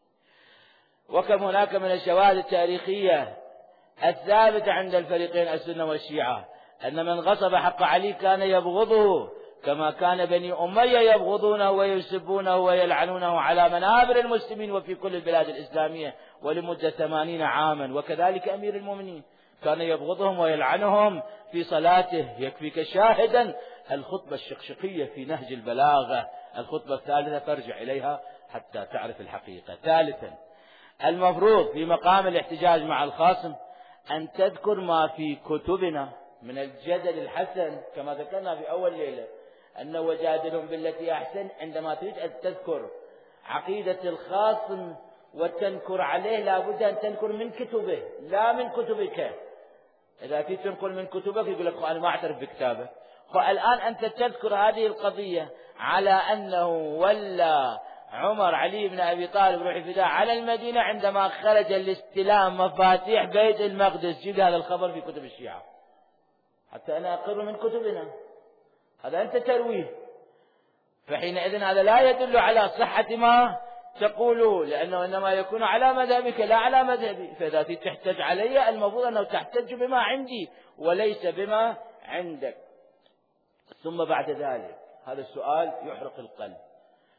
وكم هناك من الشواهد التاريخية الثابتة عند الفريقين السنة والشيعة أن من غصب حق علي كان يبغضه، كما كان بني أمية يبغضونه ويسبونه ويلعنونه على منابر المسلمين وفي كل البلاد الإسلامية ولمدة 80 عاما. وكذلك أمير المؤمنين كان يبغضهم ويلعنهم في صلاته. يكفيك شاهدا الخطبة الشقشقية في نهج البلاغة، الخطبة الثالثة، فارجع إليها حتى تعرف الحقيقة. ثالثا، المفروض في مقام الاحتجاج مع الخاصم أن تذكر ما في كتبنا من الجدل الحسن، كما ذكرنا في أول ليلة أنه وجادلهم بالتي أحسن. عندما تريد أن تذكر عقيدة الخاصم وتنكر عليه لابد أن تنكر من كتبه لا من كتبك. إذا كنت تنقل من كتبك يقول لك أنا ما أعترف بكتابه. فالآن أنت تذكر هذه القضية على أنه ولا عمر علي بن أبي طالب روح الفداء على المدينة عندما خرج لاستلام مفاتيح بيت المقدس. جيب هذا الخبر في كتب الشيعة حتى أنا أقر من كتبنا. هذا أنت ترويه. فحينئذ هذا لا يدل على صحة ما تقوله، لأنه إنما يكون على مذهبك لا على مذهبي. فإذا تحتج علي المفروض أنه تحتج بما عندي وليس بما عندك. ثم بعد ذلك هذا السؤال يحرق القلب.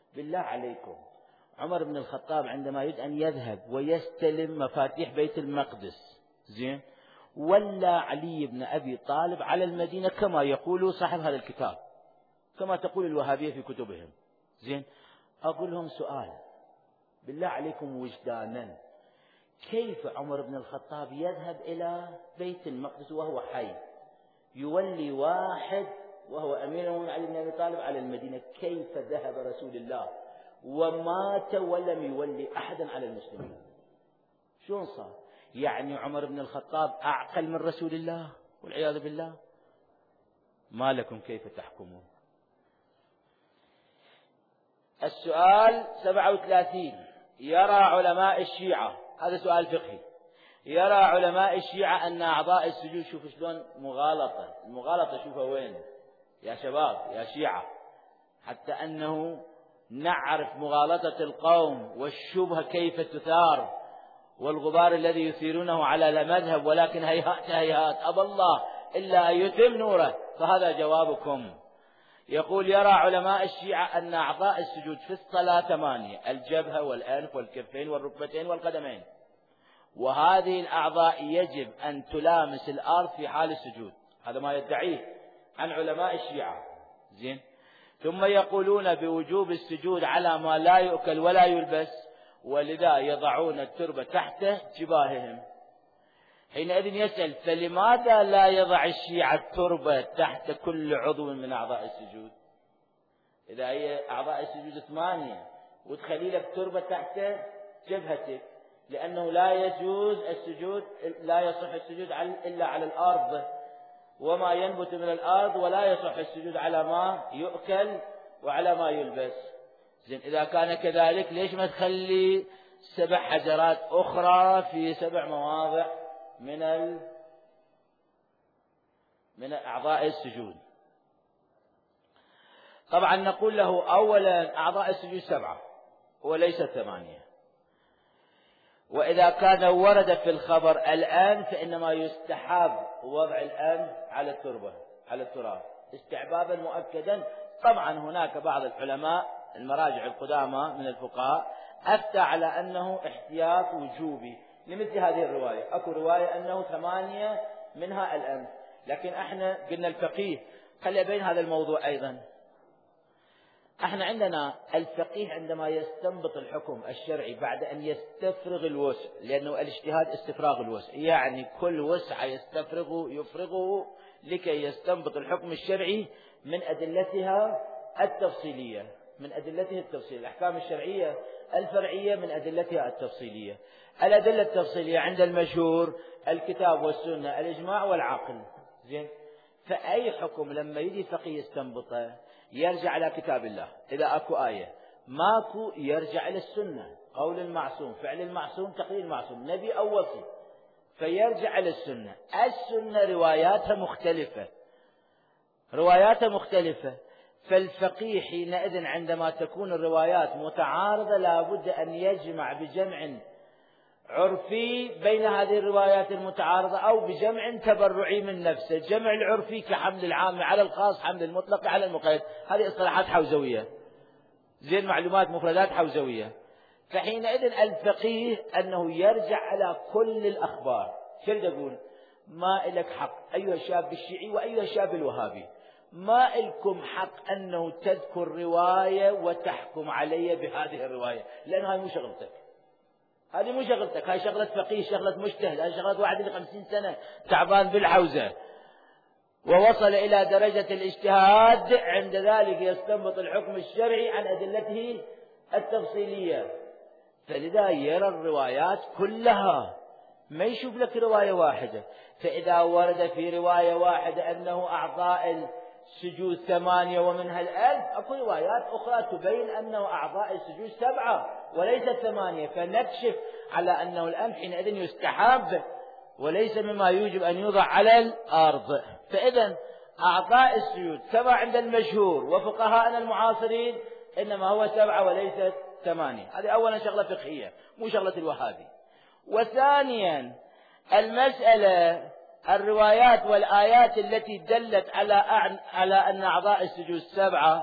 بالله عليكم، عمر بن الخطاب عندما يريد أن يذهب ويستلم مفاتيح بيت المقدس، زين، ولا علي بن أبي طالب على المدينة كما يقول صاحب هذا الكتاب، كما تقول الوهابية في كتبهم، زين. أقول لهم سؤال بالله عليكم وجدانا، كيف عمر بن الخطاب يذهب إلى بيت المقدس وهو حي، يولي واحد وهو أمير المؤمنين علي بن أبي طالب على المدينة؟ كيف ذهب رسول الله ومات ولم يولي أحدا على المسلمين؟ شلون صار؟ يعني عمر بن الخطاب أعقل من رسول الله والعياذ بالله. ما لكم كيف تحكمون؟ السؤال 37، يرى علماء الشيعة، هذا سؤال فقهي، يرى علماء الشيعة أن أعضاء السجود، شوف شلون مغالطة، المغالطة شوفها وين يا شباب يا شيعة، حتى أنه نعرف مغالطة القوم والشبهة كيف تثار والغبار الذي يثيرونه على المذهب، ولكن هيهات هيهات أبى الله إلا أن يتم نوره. فهذا جوابكم. يقول يرى علماء الشيعة أن أعضاء السجود في الصلاة 8: الجبهة والأنف والكفين والركبتين والقدمين، وهذه الأعضاء يجب أن تلامس الأرض في حال السجود، هذا ما يدعيه عن علماء الشيعة، زين. ثم يقولون بوجوب السجود على ما لا يؤكل ولا يلبس، ولذا يضعون التربة تحت جباههم. حينئذ يسأل، فلماذا لا يضع الشيعة التربة تحت كل عضو من أعضاء السجود؟ إذا هي أعضاء السجود 8 وتخلي لك تربة تحت جبهتك، لأنه لا يجوز السجود، لا يصح السجود إلا على الأرض وما ينبت من الأرض، ولا يصح السجود على ما يؤكل وعلى ما يلبس. زين، إذا كان كذلك ليش ما تخلي 7 حجرات أخرى في 7 مواضع من أعضاء السجود؟ طبعا نقول له أولا أعضاء السجود 7 وليس 8، وإذا كان ورد في الخبر الآن فإنما يستحب وضع الآن على التربة على التراب استحبابا مؤكدا. طبعا هناك بعض العلماء المراجع القدامى من الفقهاء أفتى على أنه احتياط وجوبي لمثل هذه الرواية. أكو رواية أنه 8 منها الأنف، لكن احنا قلنا الفقيه خلي بين هذا الموضوع أيضا. احنا عندنا الفقيه عندما يستنبط الحكم الشرعي بعد أن يستفرغ الوسع، لأنه الاجتهاد استفراغ الوسع، يعني كل وسع يفرغه لكي يستنبط الحكم الشرعي من أدلتها التفصيلية، الأحكام الشرعية الفرعية من أدلتها التفصيلية. الأدلة التفصيلية عند المشهور الكتاب والسنة، الإجماع والعقل، زين. فأي حكم لما يجي فقيه يستنبطه يرجع على كتاب الله، إذا أكو آية ماكو يرجع إلى السنة، قول المعصوم، فعل المعصوم، تقرير المعصوم، نبي أو وصي، فيرجع إلى السنة. السنة رواياتها مختلفة، فالفقيه حينئذ عندما تكون الروايات متعارضة لابد أن يجمع بجمع عرفي بين هذه الروايات المتعارضة، أو بجمع تبرعي من نفسه. الجمع العرفي كحمل العام على الخاص، حمل المطلق على المقيد، هذه اصطلاحات حوزوية، زين، معلومات مفردات حوزوية. فحينئذ الفقيه أنه يرجع على كل الأخبار. شو يقول؟ ما إلك حق أيها الشاب الشيعي وأيها الشاب الوهابي، ما إلكم حق أنه تذكر رواية وتحكم علي بهذه الرواية، لأن هاي مو شغلتك، هاي شغلة فقيه، شغلة مجتهد، هاي شغلة واحد اللي 50 سنة تعبان بالحوزة ووصل إلى درجة الاجتهاد، عند ذلك يستنبط الحكم الشرعي عن أدلته التفصيلية. فلذا يرى الروايات كلها، ما يشوف لك رواية واحدة. فإذا ورد في رواية واحدة أنه أعضاء السجود 8 ومنها الأنف، أكو روايات أخرى تبين أنه أعضاء السجود 7 وليس 8، فنكشف على أنه الأنف حينئذ يستحب وليس مما يوجب أن يوضع على الأرض. فإذا أعضاء السجود 7 عند المشهور وفقهاءنا المعاصرين، إنما هو 7 وليس 8. هذه أولا شغلة فقهية مو شغلة الوهابي. وثانيا المسألة الروايات والآيات التي دلت على أن أعضاء السجود 7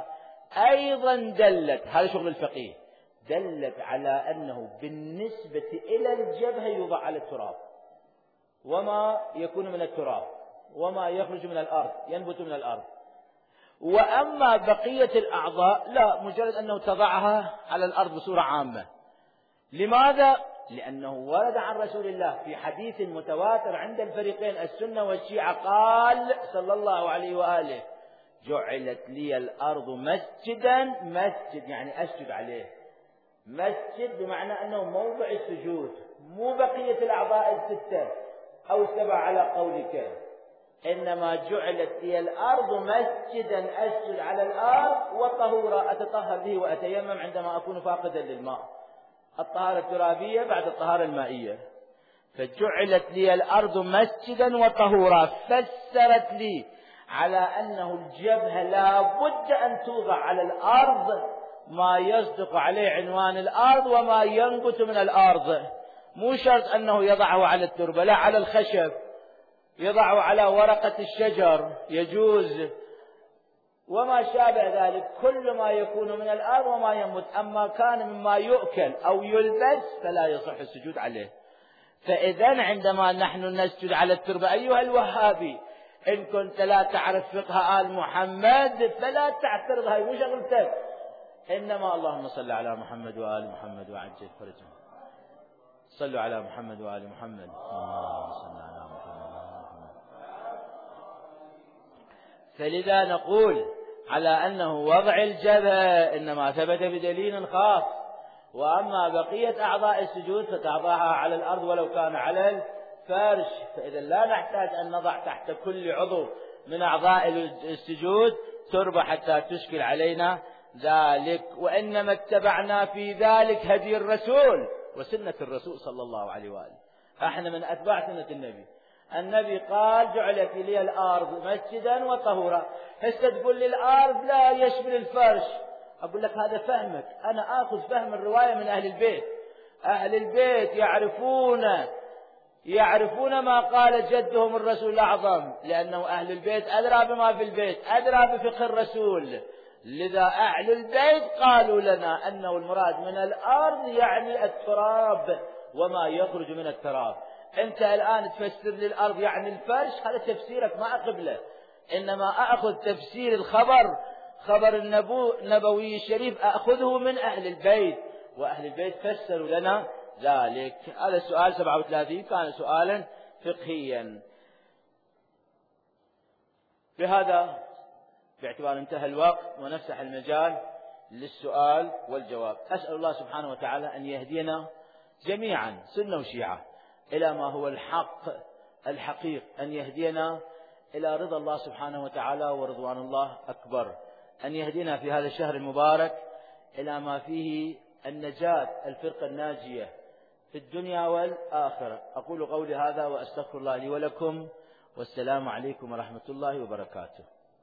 أيضا دلت، هذا شغل الفقيه، دلت على أنه بالنسبة إلى الجبهة يوضع على التراب، وما يكون من التراب وما يخرج من الأرض ينبت من الأرض. وأما بقية الأعضاء لا، مجرد أنه تضعها على الأرض بصورة عامة. لماذا؟ لأنه ورد عن رسول الله في حديث متواتر عند الفريقين السنة والشيعة، قال صلى الله عليه وآله: جعلت لي الأرض مسجدا، مسجد يعني أسجد عليه، مسجد بمعنى أنه موضع السجود، مو بقية الأعضاء الستة أو السبع على قولك، إنما جعلت لي الأرض مسجدا أسجد على الأرض، وطهورا أتطهر به وأتيمم عندما أكون فاقدا للماء، الطهارة الترابية بعد الطهارة المائية. فجعلت لي الأرض مسجدا وطهورا، فسرت لي على أنه الجبهة لا بد أن توضع على الأرض، ما يصدق عليه عنوان الأرض وما ينبت من الأرض، مو شرط أنه يضعه على التربة، لا، على الخشب، يضعه على ورقة الشجر يجوز، وما شابه ذلك، كل ما يكون من الأرض وما ينبت. أما كان مما يؤكل أو يلبس فلا يصح السجود عليه. فإذا عندما نحن نسجد على التربة أيها الوهابي، إن كنت لا تعرف فقه آل محمد فلا تعترض، هاي مو شغلتك، إنما اللهم صل على محمد وآل محمد وعجل فرجهم. صلوا على محمد وآل محمد. اللهم صل على محمد وآل محمد. فلذا نقول على أنه وضع الجبهة إنما ثبت بدليل خاص، وأما بقية أعضاء السجود فتضعها على الأرض ولو كان على الفرش. فإذا لا نحتاج أن نضع تحت كل عضو من أعضاء السجود تربة حتى تشكل علينا ذلك، وإنما اتبعنا في ذلك هدي الرسول وسنة الرسول صلى الله عليه وآله. احنا من أتباع سنة النبي. النبي قال: جعلت لي الأرض مسجدا وطهورا. هسه تقول لي الأرض لا يشمل الفرش، أقول لك هذا فهمك، أنا آخذ فهم الرواية من أهل البيت. أهل البيت يعرفون ما قال جدهم الرسول الأعظم، لأنه أهل البيت أدرى بما في البيت، أدرى بفقه الرسول. لذا أهل البيت قالوا لنا أنه المراد من الأرض يعني التراب وما يخرج من التراب. أنت الآن تفسر لي الأرض يعني الفرش، هذا تفسيرك ما أقبله، إنما أخذ تفسير الخبر، خبر النبوي الشريف أخذه من أهل البيت، وأهل البيت فسروا لنا ذلك. هذا السؤال 37 كان سؤالا فقهيا. بهذا باعتبار انتهى الوقت ونفتح المجال للسؤال والجواب. أسأل الله سبحانه وتعالى أن يهدينا جميعا سنة وشيعة إلى ما هو الحق الحقيق، أن يهدينا إلى رضا الله سبحانه وتعالى ورضوان الله أكبر، أن يهدينا في هذا الشهر المبارك إلى ما فيه النجاة، الفرقة الناجية في الدنيا والآخرة. أقول قولي هذا وأستغفر الله لي ولكم، والسلام عليكم ورحمة الله وبركاته.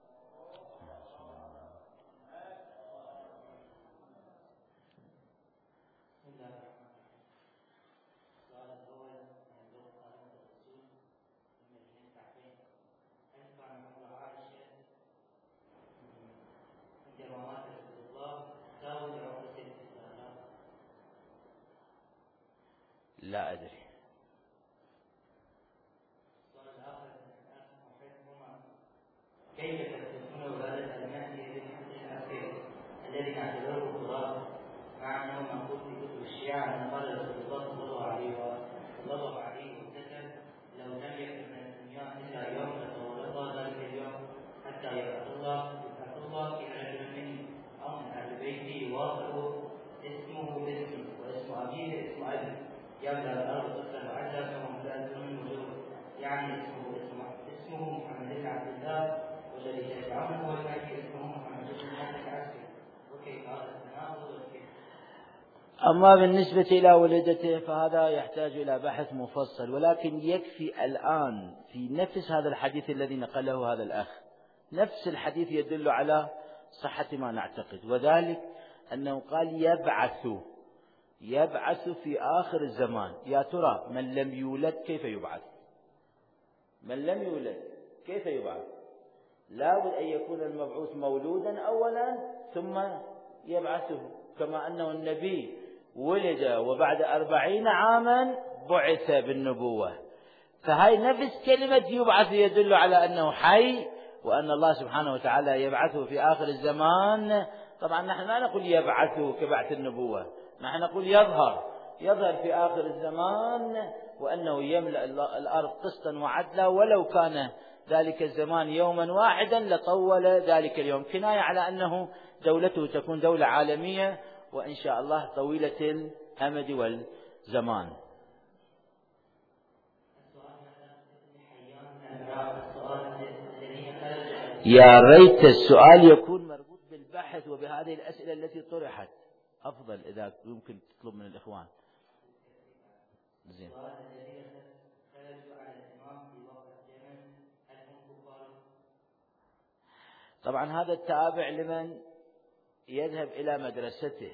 لا أدري. كيف تكتبون ولادة المهدي الذي نعتبره تراب، مع أنه منقول في كتب الشيعة أن قال رسول الله صلى الله عليه وسلم: لو لم يكن من الدنيا إلا يوم لتورط ذلك اليوم حتى يبعث الله في رجل مني أو من أهل بيتي يواصل اسمه اسمي واسم أبيه اسم أبي، يبلغ الأرض تسأل عجل كما امتلأت من الوجوه، يعني اسمه محمد بن عبد الله، والذي تتبعونه هو المهدي اسمه محمد بن حسن العسكري. وكيف هذا التناقض وكيف؟ أما بالنسبة إلى ولادته فهذا يحتاج إلى بحث مفصل، ولكن يكفي الآن في نفس هذا الحديث الذي نقله هذا الأخ، نفس الحديث يدل على صحة ما نعتقد، وذلك أنه قال يبعث في آخر الزمان. يا ترى من لم يولد كيف يبعث؟ من لم يولد كيف يبعث؟ لابد أن يكون المبعوث مولودا أولا ثم يبعثه، كما أنه النبي ولد وبعد 40 عاما بعث بالنبوة. فهاي نفس كلمة يبعث يدل على أنه حي، وأن الله سبحانه وتعالى يبعثه في آخر الزمان. طبعا نحن لا نقول يبعثه كبعث النبوة، نحن نقول يظهر في آخر الزمان، وأنه يملأ الأرض قسطا وعدلا، ولو كان ذلك الزمان يوما واحدا لطول ذلك اليوم، كناية على أنه دولته تكون دولة عالمية وإن شاء الله طويلة الأمد والزمان. يا ريت السؤال يكون مربوط بالبحث وبهذه الأسئلة التي طرحت، أفضل إذا يمكن تطلب من الإخوان. زين. طبعا هذا التابع لمن يذهب إلى مدرسته،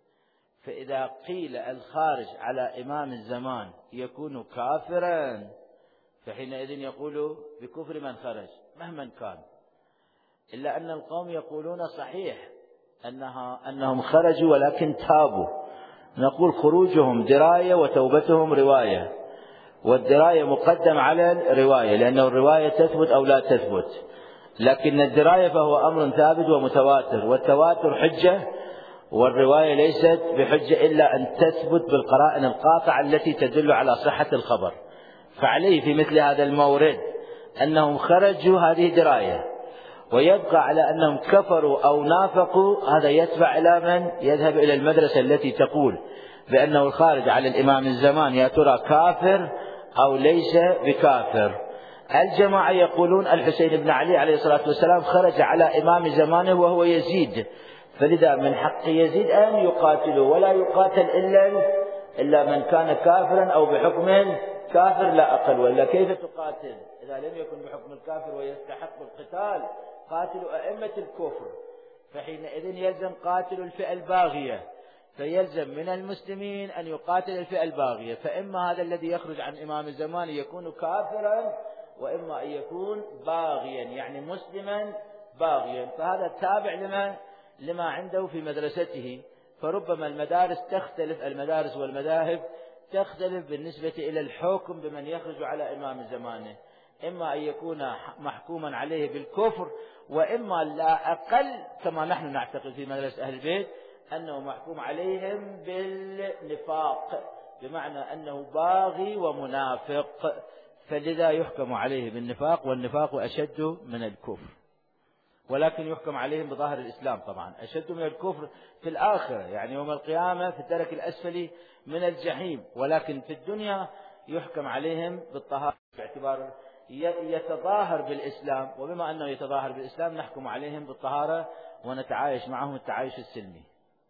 فإذا قيل الخارج على إمام الزمان يكون كافرا، فحينئذ يقول بكفر من خرج مهما كان، إلا أن القوم يقولون صحيح أنهم خرجوا ولكن تابوا، نقول خروجهم دراية وتوبتهم رواية، والدراية مقدم على الرواية لأنه الرواية تثبت أو لا تثبت، لكن الدراية فهو أمر ثابت ومتواتر، والتواتر حجة، والرواية ليست بحجة إلا أن تثبت بالقرائن القاطعة التي تدل على صحة الخبر. فعليه في مثل هذا المورد أنهم خرجوا هذه دراية، ويبقى على أنهم كفروا أو نافقوا هذا يتبع إلى من يذهب إلى المدرسة التي تقول بأنه الخارج على الإمام الزمان يا ترى كافر أو ليس بكافر. الجماعة يقولون الحسين بن علي عليه الصلاة والسلام خرج على إمام زمانه وهو يزيد، فلذا من حق يزيد أن يقاتله، ولا يقاتل إلا من كان كافرا أو بحكم كافر لا أقل. ولا كيف تقاتل إذا لم يكن بحكم الكافر ويستحق القتال؟ قاتلوا أئمة الكفر، فحينئذ يلزم قاتل الفئة الباغية، فيلزم من المسلمين أن يقاتل الفئة الباغية، فإما هذا الذي يخرج عن إمام الزمان يكون كافرا، وإما أن يكون باغيا يعني مسلما باغيا، فهذا تابع لما عنده في مدرسته. فربما المدارس تختلف، المدارس والمذاهب تختلف بالنسبة إلى الحكم بمن يخرج على إمام زمانه، إما أن يكون محكوما عليه بالكفر، وإما لا أقل كما نحن نعتقد في مدرسة أهل البيت أنه محكوم عليهم بالنفاق، بمعنى أنه باغي ومنافق، فلذا يحكم عليه بالنفاق، والنفاق أشد من الكفر، ولكن يحكم عليهم بظاهر الإسلام طبعا، أشد من الكفر في الآخرة يعني يوم القيامة في الدرك الأسفل من الجحيم، ولكن في الدنيا يحكم عليهم بالطهارة باعتبار يتظاهر بالإسلام، وبما أنه يتظاهر بالإسلام نحكم عليهم بالطهارة ونتعايش معهم التعايش السلمي.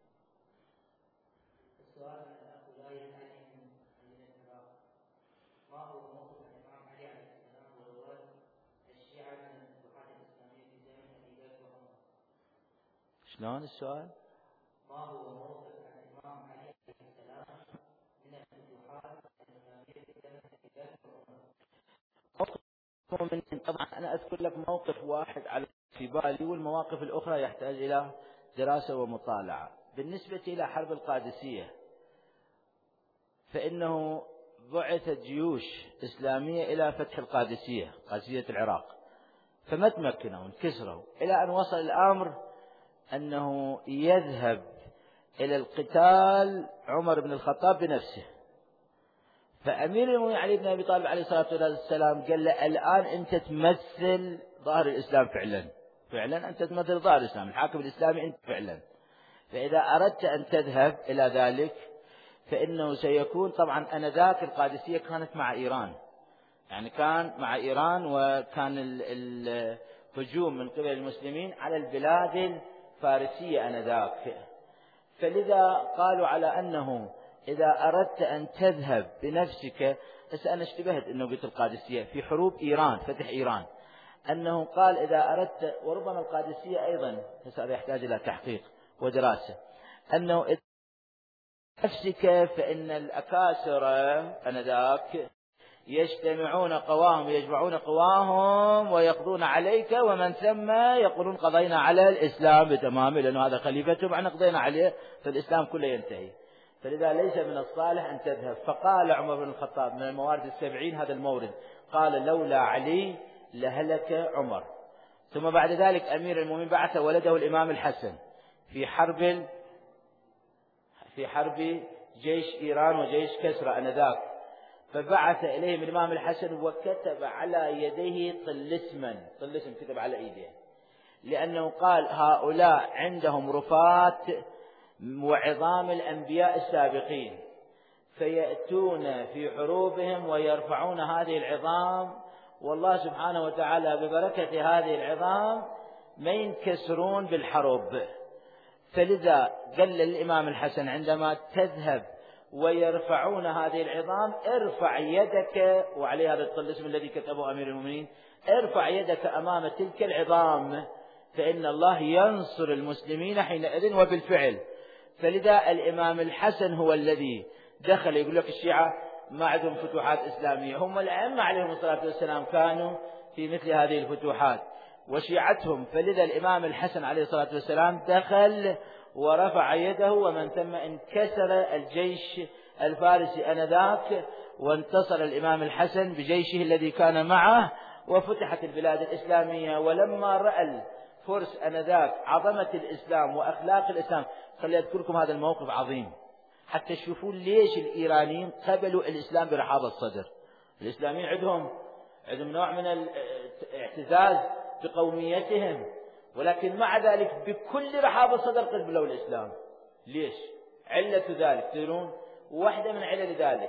شلون السؤال؟ ما هو موقف الإمام علي عليه السلام من الفتوحات الإسلامية في زمن أبي بكر؟ طبعا أنا أذكر لك موقف واحد على في بالي، والمواقف الأخرى يحتاج إلى دراسة ومطالعة. بالنسبة إلى حرب القادسية فإنه بعثت جيوش إسلامية إلى فتح القادسية، قادسية العراق، فما تمكنوا انكسروا، إلى أن وصل الأمر أنه يذهب إلى القتال عمر بن الخطاب بنفسه، فأمير المؤمنين علي بن أبي طالب عليه الصلاة والسلام قال له الآن أنت تمثل ظاهر الإسلام، فعلا أنت تمثل ظاهر الإسلام، الحاكم الإسلامي أنت فعلا، فإذا أردت أن تذهب إلى ذلك فإنه سيكون طبعا أنذاك القادسية كانت مع إيران، يعني كان مع إيران، وكان الهجوم من قبل المسلمين على البلاد الفارسية أنذاك، فلذا قالوا على أنه إذا أردت أن تذهب بنفسك، بس أنا اشتبهت أنه قلت القادسية في حروب إيران، فتح إيران، أنه قال إذا أردت، وربما القادسية أيضا هذا يحتاج إلى تحقيق ودراسة، أنه نفسك فإن الأكاسرة أنذاك يجتمعون قواهم يجمعون قواهم ويقضون عليك، ومن ثم يقولون قضينا على الإسلام بتمامه، لأنه هذا خليفتهم، احنا قضينا عليه فالإسلام كله ينتهي. فلذا ليس من الصالح أن تذهب. فقال عمر بن الخطاب من الموارد 70 هذا المورد، قال لولا علي لهلك عمر. ثم بعد ذلك أمير المؤمنين بعث ولده الإمام الحسن في حرب جيش إيران وجيش كسرى أنذاك، فبعث إليهم الإمام الحسن وكتب على يديه طلسم كتب على إيديه، لأنه قال هؤلاء عندهم رفات وعظام الأنبياء السابقين، فيأتون في حروبهم ويرفعون هذه العظام، والله سبحانه وتعالى ببركة هذه العظام ما ينكسرون بالحرب. فلذا قال للإمام الحسن عندما تذهب ويرفعون هذه العظام ارفع يدك، وعليه هذا الطلسم الذي كتبه أمير المؤمنين، ارفع يدك أمام تلك العظام فإن الله ينصر المسلمين حينئذ. وبالفعل فلذا الإمام الحسن هو الذي دخل. يقول لك الشيعة ما عندهم فتوحات إسلامية، هم الأئمة عليهم الصلاة والسلام كانوا في مثل هذه الفتوحات وشيعتهم. فلذا الإمام الحسن عليه الصلاة والسلام دخل ورفع يده، ومن ثم انكسر الجيش الفارسي أنذاك، وانتصر الإمام الحسن بجيشه الذي كان معه، وفتحت البلاد الإسلامية. ولما رأى الفرس أنذاك عظمة الإسلام وأخلاق الإسلام، خلي أذكركم هذا الموقف عظيم حتى تشوفون ليش الإيرانيين قبلوا الإسلام برحاب الصدر. الإسلاميين عندهم نوع من الاعتزاز بقوميتهم، ولكن مع ذلك بكل رحاب الصدر قبلوا الإسلام. ليش؟ علة ذلك تدرون؟ واحدة من علل ذلك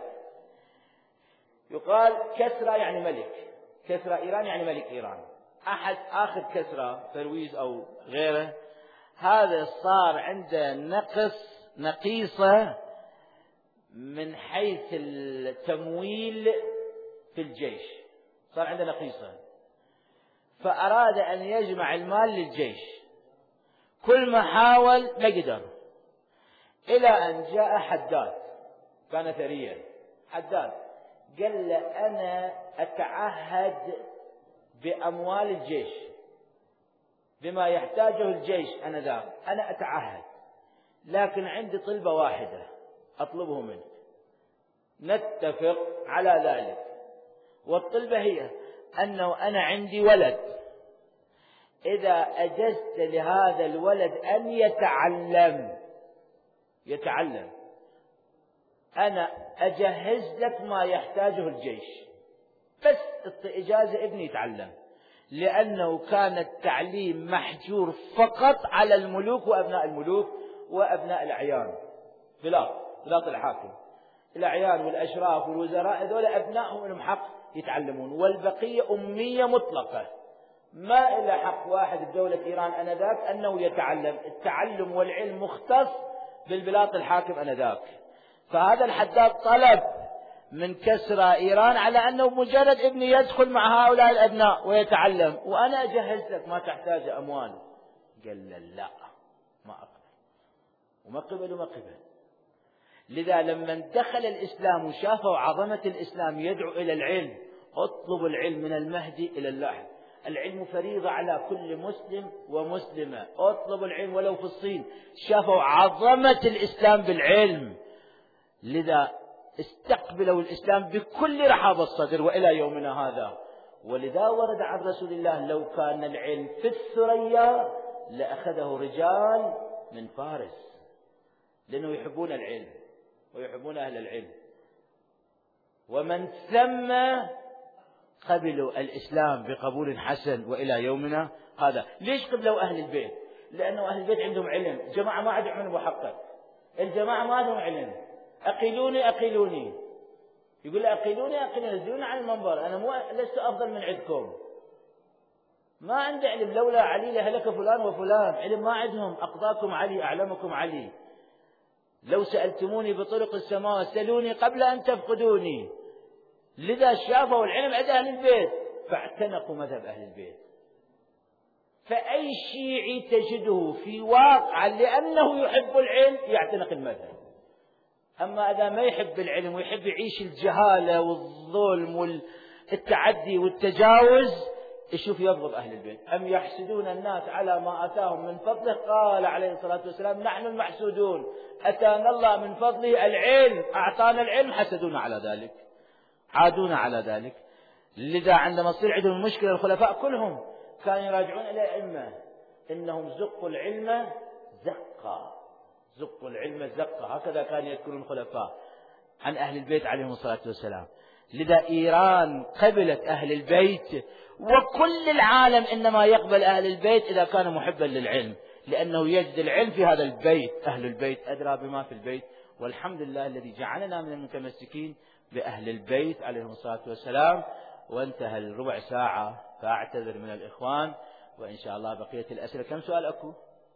يقال كسرى يعني ملك، كسرى إيران يعني ملك إيران. أحد آخر كسرى فرويز أو غيره، هذا صار عنده نقيصة من حيث التمويل في الجيش، صار عنده نقيصة، فأراد أن يجمع المال للجيش، كل ما حاول ما قدر، إلى أن جاء حداد كان ثريا. حداد قال له أنا أتعهد بأموال الجيش بما يحتاجه الجيش أنا أتعهد، لكن عندي طلبة واحدة أطلبه منك، نتفق على ذلك. والطلبة هي أنه أنا عندي ولد، إذا أجزت لهذا الولد أن يتعلم أنا أجهز لك ما يحتاجه الجيش، بس إجازة ابني يتعلم، لأنه كان التعليم محجور فقط على الملوك وأبناء الملوك وأبناء الأعيان، بلاط الحاكم. الأعيان والأشراف والوزراء هذول أبنائهم لهم حق يتعلمون، والبقية أمية مطلقة، ما إلا حق واحد بدولة إيران أنذاك أنه يتعلم. التعلم والعلم مختص بالبلاط الحاكم أنذاك. فهذا الحداد طلب من كسرى إيران على أنه مجرد ابني يدخل مع هؤلاء الأبناء ويتعلم، وأنا أجهز لك ما تحتاج أموال. قال لا، ما أقبل، وما قبل. لذا لما دخل الإسلام وشافوا عظمة الإسلام يدعو إلى العلم، اطلبوا العلم من المهدي إلى اللحد، العلم فريضة على كل مسلم ومسلمة، اطلبوا العلم ولو في الصين. شافوا عظمة الإسلام بالعلم، لذا استقبلوا الإسلام بكل رحاب الصدر وإلى يومنا هذا. ولذا ورد عن رسول الله لو كان العلم في الثريا لأخذه رجال من فارس، لأنه يحبون العلم ويحبون أهل العلم، ومن ثم قبلوا الإسلام بقبول حسن وإلى يومنا هذا. ليش قبلوا أهل البيت؟ لأنه أهل البيت عندهم علم، جماعة ما عندهم علم محقق، الجماعة ما عندهم علم. أقيلوني يقول أقيلوني نزلوني عن المنبر، أنا لست أفضل من عندكم، ما عندي علم، لولا علي لهلك فلان وفلان. علم ما عندهم، أقضاكم علي أعلمكم علي، لو سألتموني بطرق السماء سألوني قبل أن تفقدوني. لذا شافوا العلم عند أهل البيت فاعتنقوا مذهب أهل البيت. فأي شيعي تجده في واقع لأنه يحب العلم يعتنق المذهب، أما إذا ما يحب العلم ويحب يعيش الجهالة والظلم والتعدي والتجاوز، يشوف يبغض أهل البيت. أم يحسدون الناس على ما أتاهم من فضله، قال عليه الصلاة والسلام نحن المحسودون، أتانا الله من فضله العلم، أعطانا العلم، حسدونا على ذلك، عادونا على ذلك. لذا عندما تصير عندهم مشكلة الخلفاء كلهم كانوا يراجعون إلى الأئمة إنهم زقوا العلم زقا، زقوا العلم زقا، هكذا كانوا يذكرون الخلفاء عن أهل البيت عليهم الصلاة والسلام. لذا إيران قبلت أهل البيت، وكل العالم إنما يقبل أهل البيت إذا كان محبا للعلم، لأنه يجد العلم في هذا البيت. أهل البيت أدرى بما في البيت، والحمد لله الذي جعلنا من المتمسكين بأهل البيت عليهم الصلاة والسلام. وانتهى الربع ساعة، فأعتذر من الإخوان، وإن شاء الله بقية الأسئلة. كم سؤال أكو؟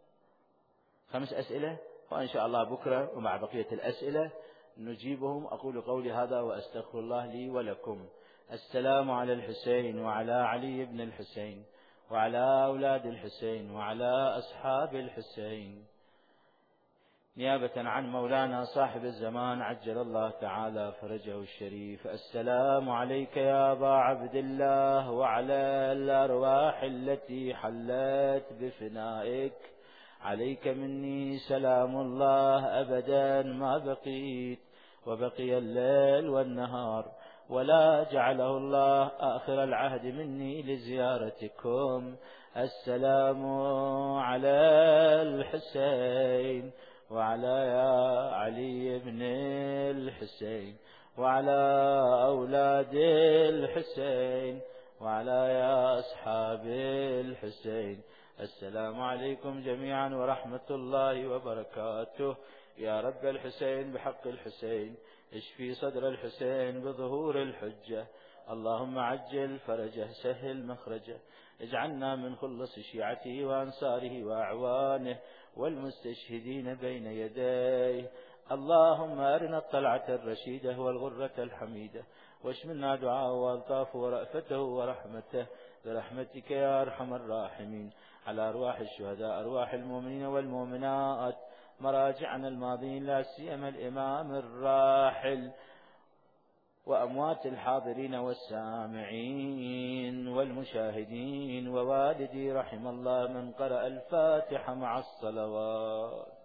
5 أسئلة، وإن شاء الله بكرة ومع بقية الأسئلة نجيبهم. أقول قولي هذا وأستغفر الله لي ولكم. السلام على الحسين وعلى علي بن الحسين وعلى أولاد الحسين وعلى أصحاب الحسين، نيابة عن مولانا صاحب الزمان عجل الله تعالى فرجه الشريف. السلام عليك يا أبا عبد الله وعلى الأرواح التي حلت بفنائك، عليك مني سلام الله أبدا ما بقيت، وبقي الليل والنهار، ولا جعله الله آخر العهد مني لزيارتكم. السلام على الحسين وعلى يا علي بن الحسين وعلى أولاد الحسين وعلى يا أصحاب الحسين. السلام عليكم جميعا ورحمة الله وبركاته. يا رب الحسين بحق الحسين اشفي صدر الحسين بظهور الحجة، اللهم عجل فرجه سهل مخرجه، اجعلنا من خلص شيعته وأنصاره وأعوانه والمستشهدين بين يديه. اللهم أرنا الطلعة الرشيدة والغرة الحميدة، واشملنا دعاءه وألطافه ورأفته ورحمته برحمتك يا أرحم الراحمين. على أرواح الشهداء أرواح المؤمنين والمؤمنات مراجعنا الماضين، لا سيما الإمام الراحل، وأموات الحاضرين والسامعين والمشاهدين، ووالدي رحم الله من قرأ الفاتحة مع الصلوات.